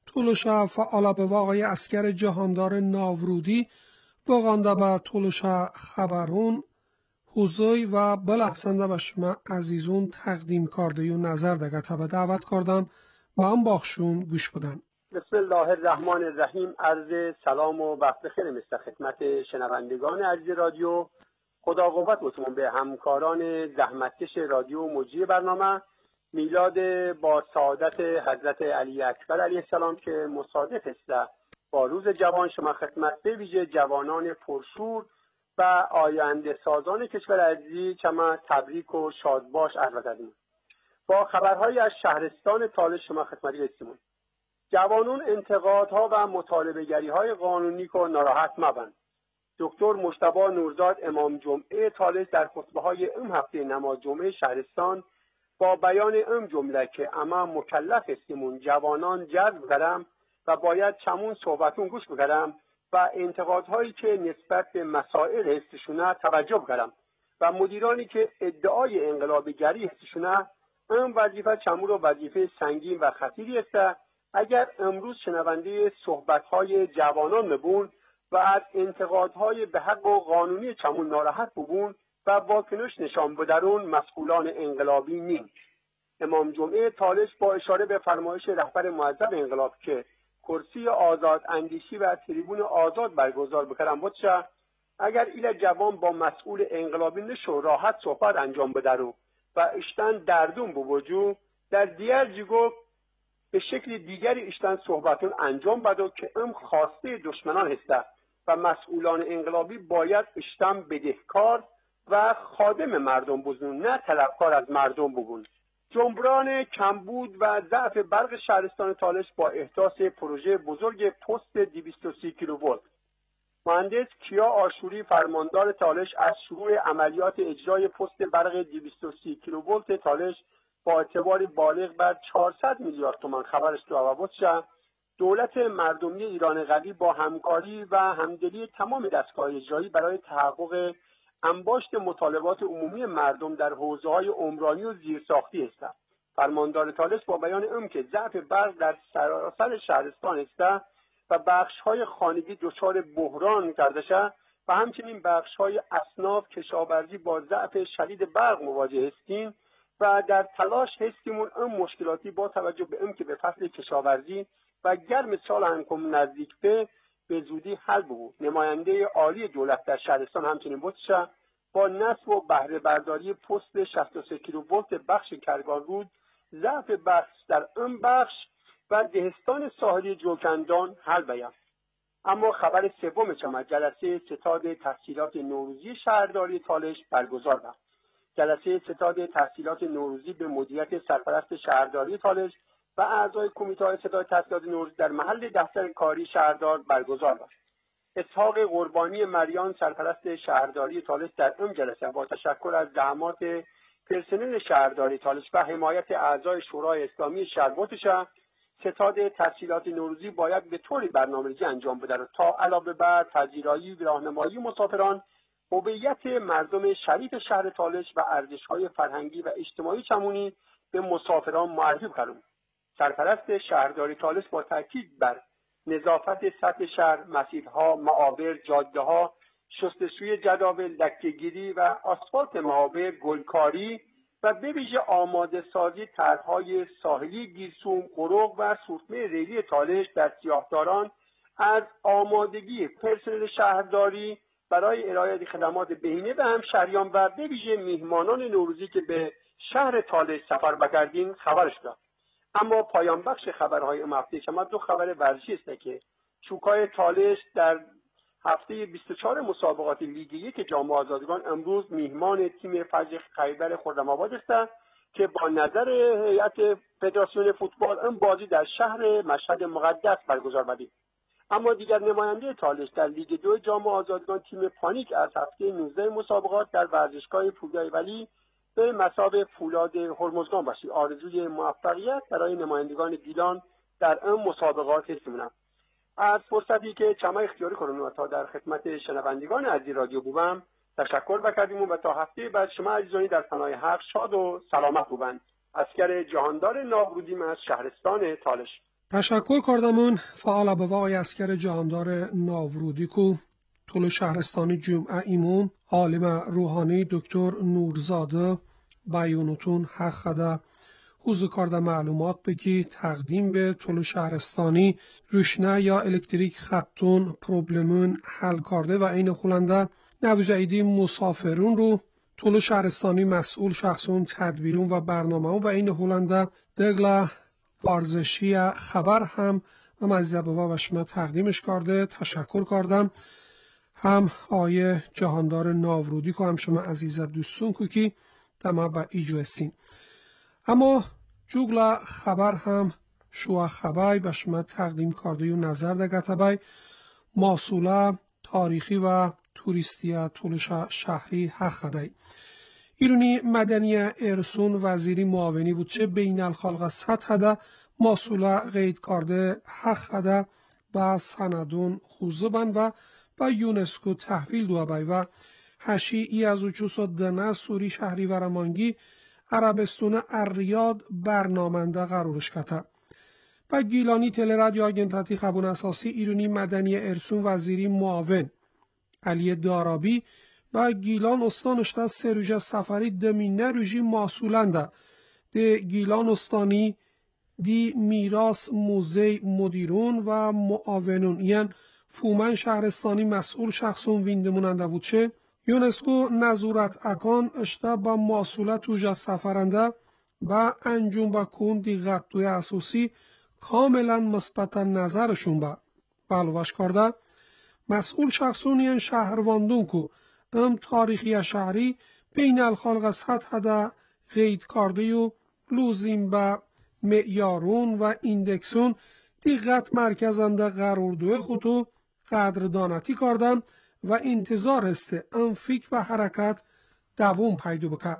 تولوشا فعالا به واقعی اسکر جهاندار ناورودی وغانده به تولوشا خبرون حوزوی و بلحسنده به شما عزیزون تقدیم کرده و نظر دگه تا به دعوت کردم و هم باخشون گوش بدن. بسم الله الرحمن الرحیم. عرض سلام و وقت بخیر مست خدمت شنوندگان عزیز رادیو. خدا قوت بتون به همکاران زحمتکش رادیو مجری برنامه. میلاد با سعادت حضرت علی اکبر علیه السلام که مصادف است با روز جوان شما خدمت به ویژه جوانان پرشور و آینده سازان کشور عزیز شما تبریک و شادباش عرض کردیم. با خبرهای از شهرستان تالش شما خدمت رسیدیم. جوانان انتقادها و مطالبه‌گری‌های قانونی کو ناراحت مبند. دکتر مجتبی نورزاد امام جمعه تالش در خطبه‌های ام هفته نماز جمعه شهرستان با بیان ام جمله که اما مکلف استیمون جوانان جذب کردم و باید چمون صحبتون گوش بکردم و انتقادهایی که نسبت به مسائل هستشونه توجه کردم و مدیرانی که ادعای انقلابیگری هستشونه ام وظیفه چمون رو وظیفه سنگین و خطیری است. اگر امروز شنونده صحبت‌های جوانان ببون و از انتقادهای به حق و قانونی چمون ناراحت ببون و واکنش نشان بدرون مسئولان انقلابی نیم. امام جمعه تالش با اشاره به فرمایش رهبر معظم انقلاب که کرسی آزاد اندیشی و تریبون آزاد برگزار بکرم بودشه، اگر ایل جوان با مسئول انقلابی نشو راحت صحبت انجام بدرو و اشتن دردون بوجو در دیگر جگو به شکل دیگری اشتن صحبتون انجام بدو که ام خواسته دشمنان هسته و مسئولان انقلابی باید اشتن بدهکار و خادم مردم بزنون نه طلبکار از مردم بگون. جنبران کمبود و ضعف برق شهرستان تالش با احداث پروژه بزرگ پست دویست و سی کیلوولت. مهندس کیا آشوری فرماندار تالش از شروع عملیات اجرای پست برق دویست و سی کیلوولت تالش با اعتبار بالغ بر چهارصد میلیارد تومان خبرش تو آوابوت شد. دولت مردمی ایران قوی با همکاری و همدلی تمام دستگاه اجرایی برای تحقق انباشت مطالبات عمومی مردم در حوزه‌های عمرانی و زیرساختی است. فرماندار تالش با بیان ام که ضعف برق در سراسر شهرستان است و بخش‌های خانگی دچار بحران کرده شد و همچنین بخش‌های اصناف کشاورزی با ضعف شدید برق مواجه هستیم و در تلاش هستیمون ام مشکلاتی با توجه به ام که به فصل کشاورزی و گرم سال همکم نزدیک به به زودی حل بود. نماینده عالی دولت در شهرستان همچنین بودشه با نصب و بهره برداری پست شصت و سه کیلوولت بخش کرگان رود ضعف بخش در ام بخش و دهستان ساحلی جوکندان حل بیافت. اما خبر سوم چما جلسه ستاد تحصیلات نوروزی شهرداری تالش برگزار شد. جلسه ستاد تحصیلات نوروزی به مدیریت سرپرست شهرداری تالش و اعضای کمیته ستاد تحصیلات نوروزی در محل دفتر کاری شهردار برگزار شد. اسحاق قربانی مریان سرپرست شهرداری تالش در این جلسه با تشکر از زحمات پرسنل شهرداری تالش و حمایت اعضای شورای اسلامی شهربوتش ستاد تحصیلات نوروزی باید به طوری برنامه‌ریزی انجام بده تا علاوه بر پذیرایی و راهنمایی مسافران هویت مردم شریف شهر تالش و ارزش‌های فرهنگی و اجتماعی چمونی به مسافران معرفی کنند. سرپرست شهرداری تالش با تاکید بر نظافت سطح شهر، مسیرها، معابر، جاده‌ها، شستشوی جداول، لکه‌گیری و آسفالت معابر، گلکاری و به ویژه آماده سازی طرح‌های ساحلی گیرسوم، قرق و سورتمه ریلی تالش در سیاهداران از آمادگی پرسنل شهرداری برای ارائه خدمات بهینه به همشهریان و به ویژه میهمانان نوروزی که به شهر تالش سفر بکردین خبرش داد. اما پایان بخش خبرهای این هفته شما دو خبر ورزشی است که چوکای تالش در هفته بیست و چهار مسابقات لیگ یک جام آزادگان امروز میهمان تیم فجر خیبر خرم‌آباد است که با نظر هیئت فدراسیون فوتبال این بازی در شهر مشهد مقدس برگزار شد. اما دیگر نماینده تالش در لیگ دو جام آزادگان تیم پانیک از هفته نوزده مسابقات در ورزشگاه پویای ولی به مثابه فولاد هرمزگان باشی. آرزوی موفقیت برای نمایندگان گیلان در این مسابقات هستیم. از فرصتی که چما اختیاری کنم تا در خدمت شنوندگان عزیز رادیو بودم تشکر بکردیم و تا هفته بعد شما عزیزانی در پناه حق شاد و سلامت بودند. اسکر جهاندار ناورودیم از شهرستان تالش. تشکر کردمون فعال بوای اسکر جهاندار ناورودی کو طول شهرستانی جمعه ایمون عالم روحانی دکتر نورزاده بیانوتون حق خدا حوزه کارده معلومات بکی تقدیم به طول شهرستانی روشنه یا الکتریک خطون پروبلمون حل کرده و این خلنده نوجایدی مسافرون رو طول شهرستانی مسئول شخصون تدبیرون و برنامه و این خلنده دگله وارزشی خبر هم و مزیبه و شما تقدیمش کرده. تشکر کردم هم آیه جهاندار ناورودی که هم شما عزیز دوستون که که دمه با ایجو هستین. اما جوگل خبر هم شو خبری به شما تقدیم کرده و نظر دگته بای محصوله تاریخی و توریستی طولش شهری حق دای. ایرونی مدنی ارسون وزیری معاونی بود چه بین الخلق سطح ده محصوله قید کرده حق ده و سندون خوزبن و با یونسکو تحویل دو بای و هشی ای از اوچوس دنه سوری شهری ورمانگی عربستون الریاد برنامنده قرارش کتا. و گیلانی تل رادیو آگنتاتی خبون اساسی ایرونی مدنی ارسون وزیری معاون علی دارابی و گیلان استانشتا سروژه سفری دمینه روژی محصولنده ده گیلان استانی دی میراس موزه مدیرون و معاونون یعن فومن شهرستانی مسئول شخصون ویندموننده بود چه یونسکو نظورت اکان اشتا با محصولت توجه سفرنده و انجام با کون دیگت دوی اساسی کاملا مثبت نظرشون با بلوش کرده مسئول شخصون یعن شهرواندون کو ام تاریخی شهری بین الخلق سطح ده قید کرده و لوزیم با معیارون و ایندکسون دقت مرکزنده قرار دوی خودو قدردانتی کردم و انتظار است ام فکر و حرکت دوام پیدا بکن.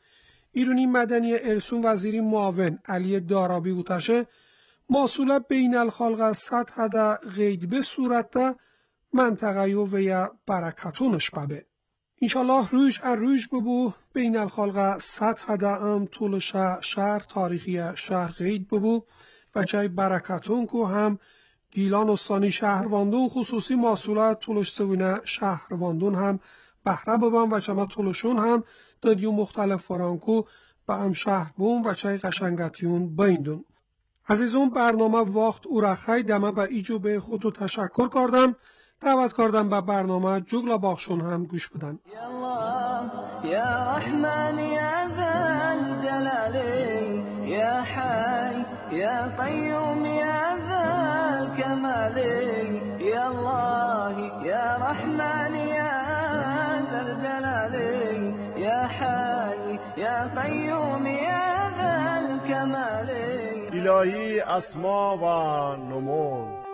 ایرونی مدنی ارسون وزیری معاون علی دارابی بوتشه محصول بین الخلق سطح ده قید به صورت ده منطقه و یا برکتونش ببه. انشالله روش ار روش ببو بین الخلق سطح ده ام طولش شهر تاریخی شهر قید ببو و جای برکتون که هم گیلان استانی شهرواندون خصوصی محصولات طولش سوینه شهرواندون هم بهره ببن و چما طولشون هم دادیو مختلف فرانکو به هم شهر بون و چای قشنگتیون بیندون. عزیزون برنامه وقت او رخی دمه به ایجو به خودو تشکر کردم دعوت کردم به برنامه جوگلا باخشون هم گوش بدن. یا الله یا رحمان یا ذا الجلال یا حی یا قیوم یا ذا الکمال یا الله یا رحمان یا ذا الجلال یا حی یا قیوم یا ذا الکمال الهی اسما و نمون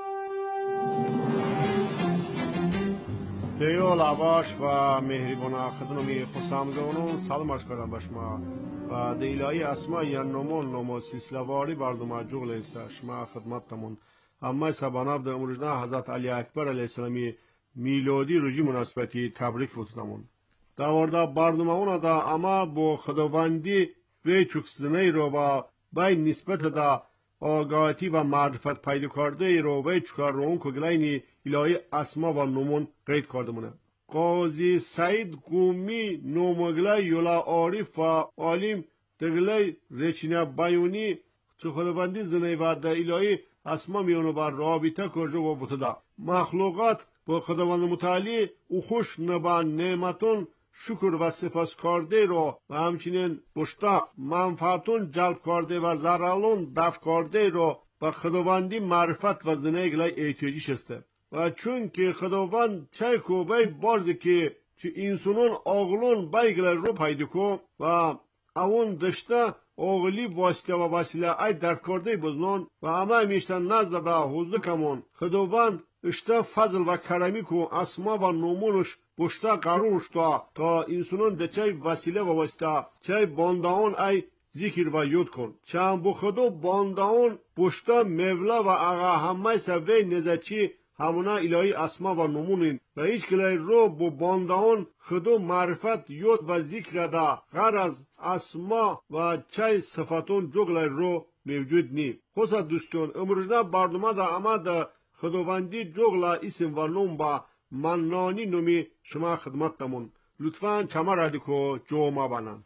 دیو لواش و مهربان خدمتی خسامگانون سلام عرض کردم به شما و دیلایی اسما یا نمون نمو سلسله‌واری برنامه جوگل است شما خدمتتون اما سباناب در امروزنا حضرت علی اکبر علیه السلامی میلادی روزی مناسبتی تبریک بودمون داوردا برنامه اون دا اما با خداوندی و چکسنی رو با بای نسبت دا آگاهی و معرفت پیدا کرده رو و چکار رو اون که گلینی الهی اسما و نمون قید کرده مونه قاضی سعید گومی نومگلای یولا عارف و عالم دگلای رچینه بیونی چه خداوندی زنی و دا الهی اسما میونو بر رابطه کجا و بوده مخلوقات با خداوند متعالی او خوش نبان نعمتون شکر و سپاس کرده رو و همچنین بشتا منفعتون جلب کرده و ضررون دفع کرده رو و خداوندی معرفت و زندگی لای احتیاجیش است و چون که خداوند چه کو بای بارزی که چه انسانون آغلون بایگل رو پیدا کو و اون دشته آغلی واسطه و وسیله ای در کرده بزنون و همه میشتن نزد دا حوزده کمون خداوند اشته فضل و کرمی کو اسما و نمونش بشتا قرار شد تا انسانون ده چای وسیله و واسطه چای بانداون ای ذکر و یاد کن چند بخدو بانداون بشتا مولا و آقا همه سوی نزدچی همونا الهی اسما و نمونین و هیچ کلی رو با بانداون خدو معرفت یاد و ذکر دا غیر از اسما و چای صفاتون جگلی رو موجود نی. خوصا دوستون امروزنا برنامه دا اما دا خداوندی جغلا اسم و نوم با منانی نومی شما خدمت تمون. لطفاً چما رادیکو جو ما بانن.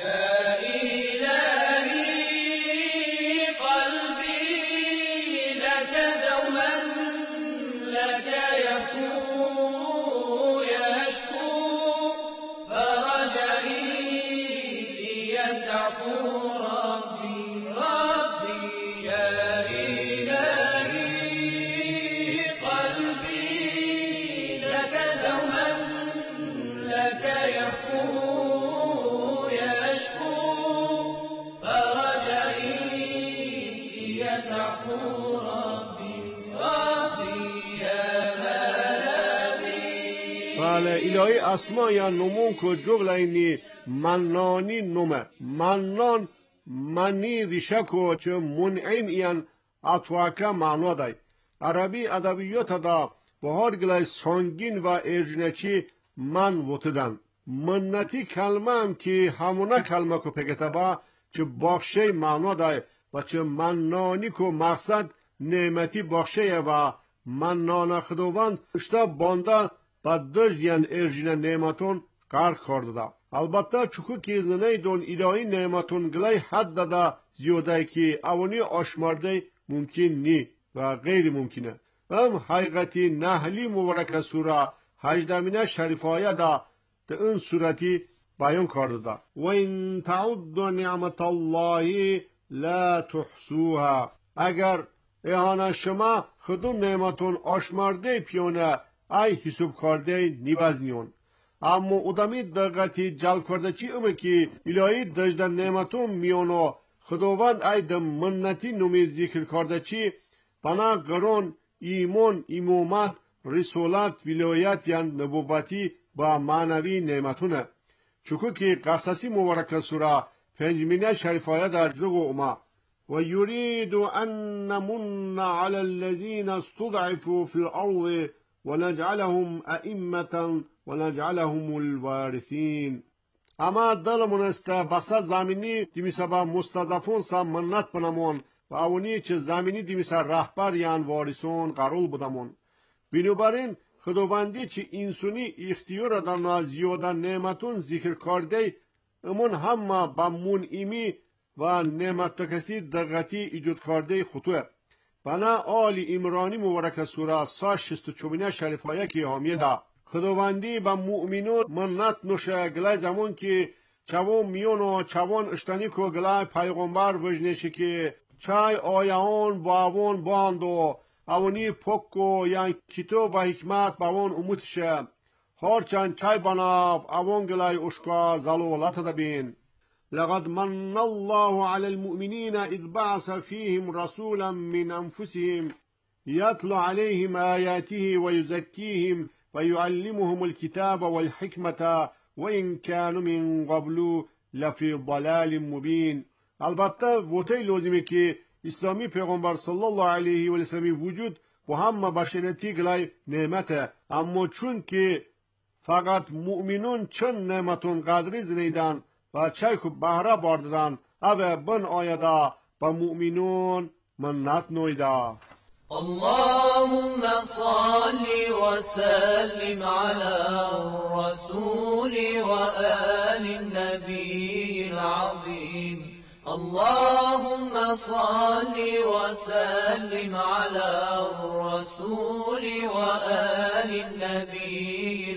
الهی اسما یا نمون که جغل اینی منانی نومه. منان منی ریشه که چه منعم این اتواکه معنا دای. عربی ادبیات دا بهار گلای سنگین و ارجنچی من وطدن. منتی کلمه هم که همونه کلمه که پکته با چه بخشه معنا دای و چه منانی که مقصد نعمتی بخشه و منان خداوند اشتا بانده با دژین ارجین نعمتون قرار کرده. البته چکو که زنه دون الهی نعمتون گلای حد داده زیاده که اونی آشمارده ممکن نی و غیر ممکنه. ام حقیقتی نحلی مبارک سوره هجدمینه شریفایه دا ده اون صورتی بیان کرده. و این تعد نعمت الله لا تحصوها. اگر ایهان شما خودون نعمتون آشمارده پیونه ای حساب کرده نیبزنیون. اما ادامی دقتی جل کرده چی اومه که الهی دجدن نعمتون میونو خداوند ای دم منتی نومی ذکر کرده چی بنا گرون ایمان امامت رسولت ولایت یا نبوتی با معنوی نعمتونه. چکو که قصصی مبارک سوره پنجمینه شریفایه در جگو اومه و یرید ان نمن علی الذین استضعفوا فی الارض ونجعلهم ائمة ونجعلهم الوارثین. اما دلمون است بسا زمینی دیمیسا با مستضعفون سا منت بنمون و اونی چه زمینی دیمیسا رهبر یان وارثون قرول بودمون. بنابراین خداوندی چه انسانی اختیار دانا زیاده نعمتون ذکر کرده امون هم با منعمی و نعمت کسی دقتی ایجاد کرده خطوه. بنا آل عمرانی مبارک سوره صد و شصت و چهار شریفایه که حامیه دا خداوندی با مؤمنون منت نوشه گلای زمان که چوان میونو چوان اشتانی که گلای پیغمبر وجنشی که چای آیان باون باندو اونی پکو یعن کتاب و حکمت باون اموتشه هرچند چای بناف اون گلای اشکا زلولت دبین. لقد من الله على المؤمنين إذ بعث فيهم رسولا من أنفسهم يتلو عليهم آياته ويزكيهم ويعلمهم الكتاب والحكمة وإن كانوا من قبل لفي ضلال مبين. البته وقتی لازمه که اسلامی پیغمبر صلی الله علیه و سلم وجود و هم بشریتی گلای نعمته. اما چون که فقط مؤمنون چون نعمتون قدری زنیدن و چای که بهره باردن اوه بن آیدا با مؤمنون منت نویدا. اللهم صل وسلم على الرسول وآل النبي العظيم. اللهم صل وسلم على الرسول وآل النبي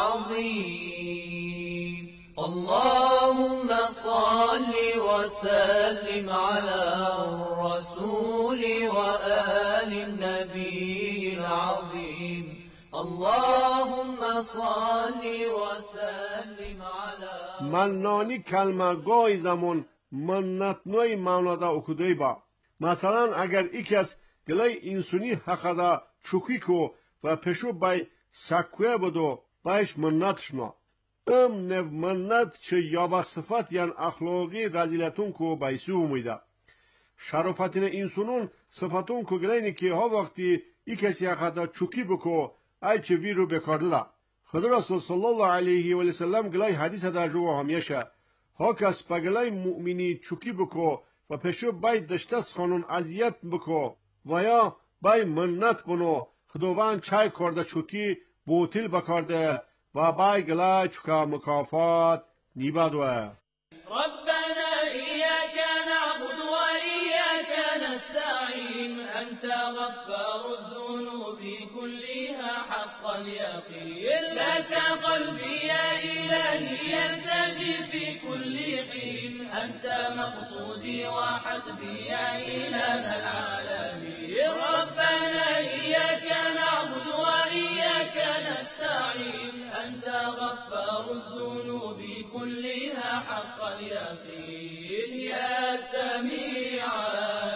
العظيم. اللهم صل وسلم على الرسول وآل النبي العظيم. اللهم صل وسلم على منانی کلمه گای زمان منت نوی معنادا اکدوی با. مثلا اگر ای کس گلای انسانی حقدا چوکی کو و پشو بای سکوه بدو بایش منت شنا. ام نو منت چه یابا صفت یان اخلاقی رزیلتون کو بایسو امیده. شرافتین انسانون صفتون کو گلای که ها وقتی ای کسی حقدا چوکی بکو ای چه وی رو بکارده. خدا رسول صلی الله علیه و سلم گلای حدیث در جو همیشه ها کس پا گلای مؤمنی چوکی بکو و پشو بای دشتس خانون اذیت بکو و یا بای منت بنو خداوند چای کرده چوکی بوتیل بکارده و بای گلا چوکا مکافات نیبادوه. ربنا إياك نعبد وإياك نستعين أنت غفار الذنوب كلها حق اليقين لك قلبي يا إلهي يلتجي في كل حين أنت مقصودي وحسبي يا إله العالمين ربنا إياك نعبد وإياك نستعين أنت غفار الذنوب كلها حق اليقين يا سميعا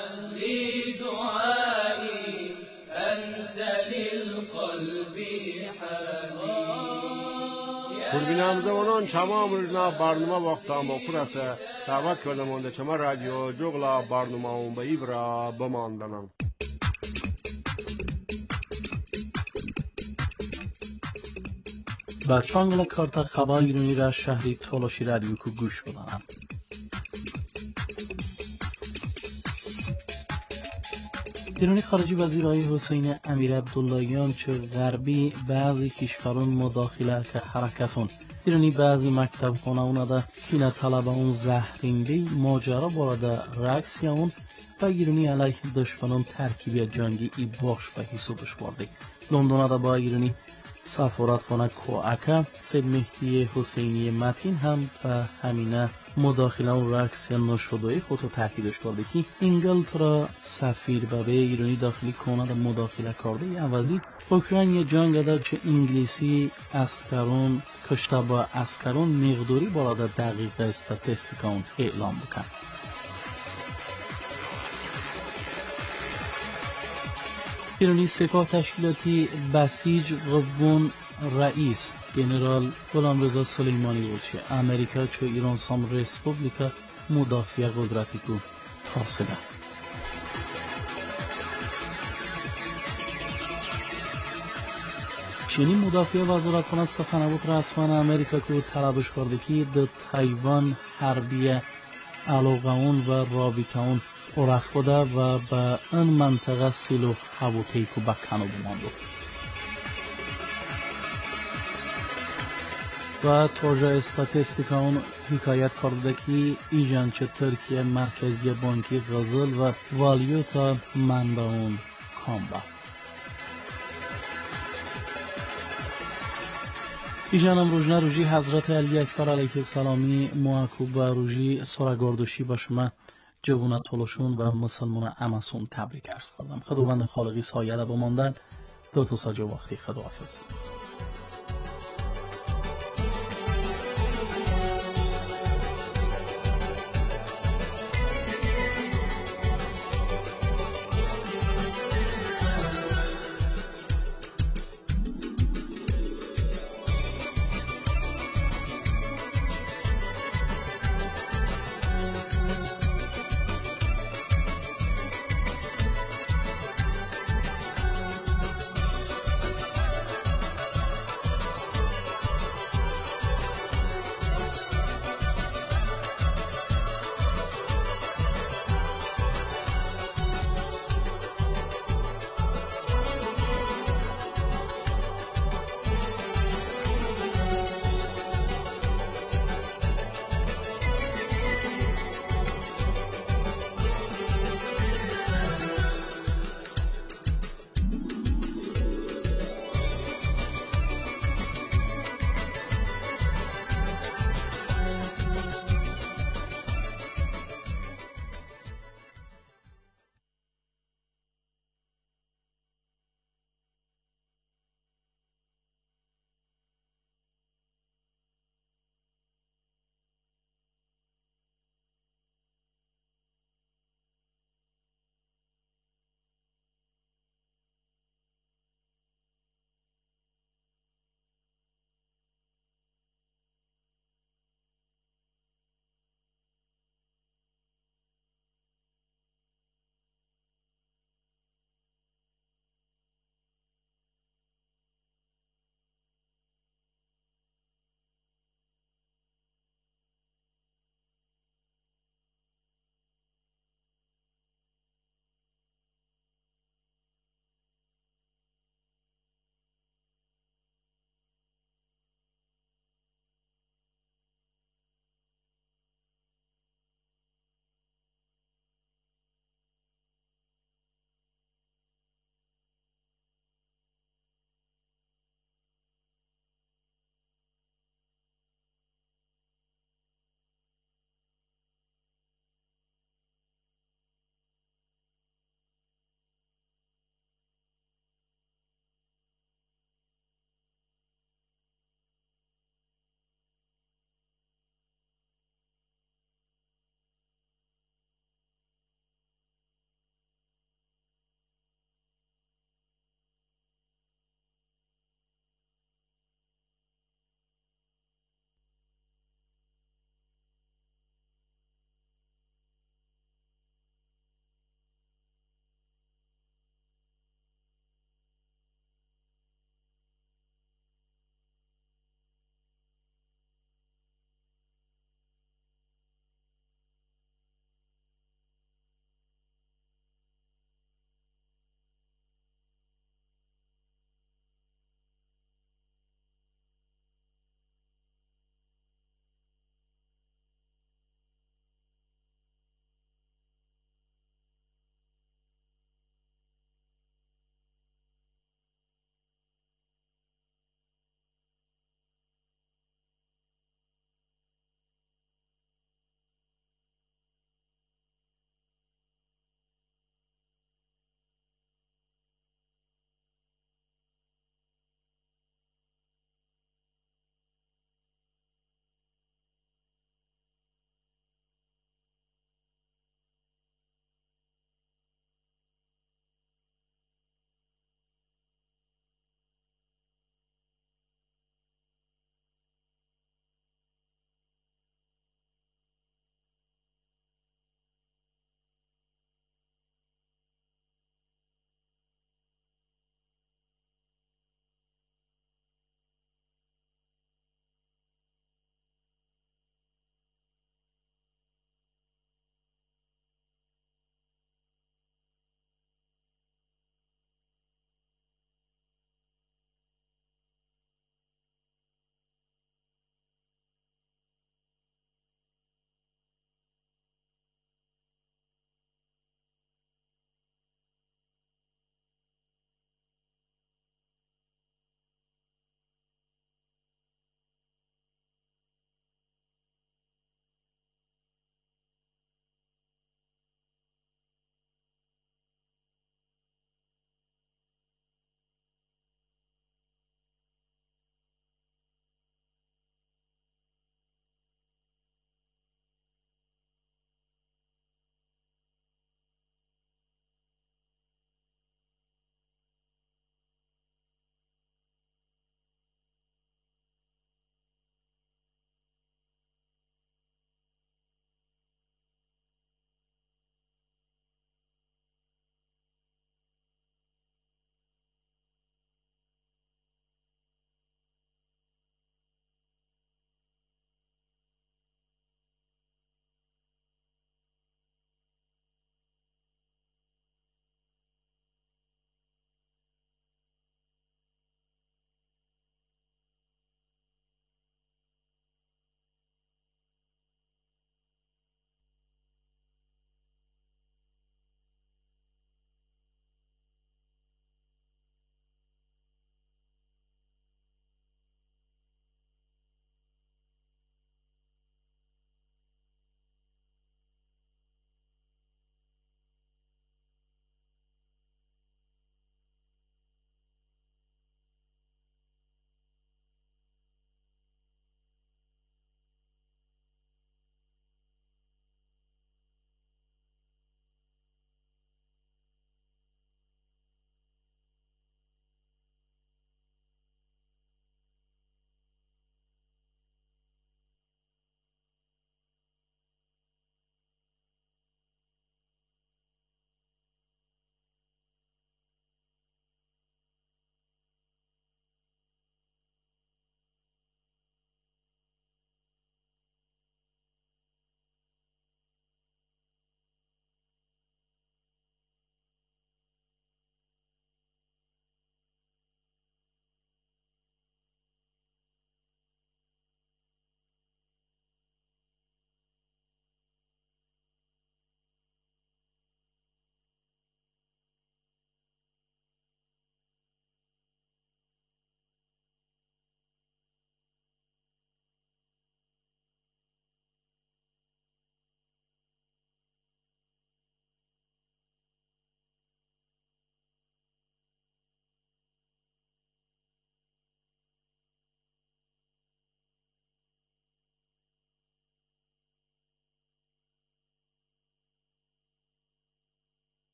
لدعائي أنت للقلب دوربین زمانان چما مرجنا برنامه وقت هم بخور است دعوت کردم اونده چما رادیو جغلا برنامه اون به ایبرا بماندنم. و چانگل کارتا خبر ایرانی را شهری تولاشی رادیو کو گوش بدانم. ایرانی خارجی وزیر آقای حسین امیر عبداللهیان چه غربی بعضی کشورون مداخله که حرکتون ایرانی بعضی مکتب خانه اون کینا طلبه اون زهرینده ماجرا بارده رکس یا اون و ایرانی علیه دشمنان ترکیبی جنگی ای باش به حسابش برده. لندن دا با ایرانی سفارتخانه کوآکا سید مهدی حسینی متین هم به همینه مداخله و رکس یا نشدهی خودتو تحکیدش کرده که انگلترا سفیر به ایرانی داخلی کنه مداخله کرده یا عوضی اوکراین یه جنگ در چه انگلیسی اسکرون کشته با اسکرون مقداری بالا دقیقه استاتستیکان اعلام بکن. ایرانی سپاه تشکیلاتی بسیج قوون رئیس جنرال غلامرضا سلیمانی بود که امریکا چو ایران سام ریسپوبلیکا مدافع قدرتی کو تاسده. چینی مدافع وزارتخانه سخنگوی رسما امریکا کو طلبش کرده که در تایوان حربی علاقه اون و رابطه اون اورخ بوده و به این منطقه سیلو هواپیمایی کو بکنو بمانده. و توجه استاتستیکا اون حکایت کرده که ایجان چه ترکیه مرکزی بانکی غزل و والیوتا منبع اون کامبا. ایجانم روزنه روژی حضرت علی اکبر علیه السلامی معکوب و روژی سرگردشی با شما جوانه تولشون و مسلمان امسون تبریک عرض کردم. خداوند خالقی سایه را بماندن دو تا ساجه وقتی خداحافظ.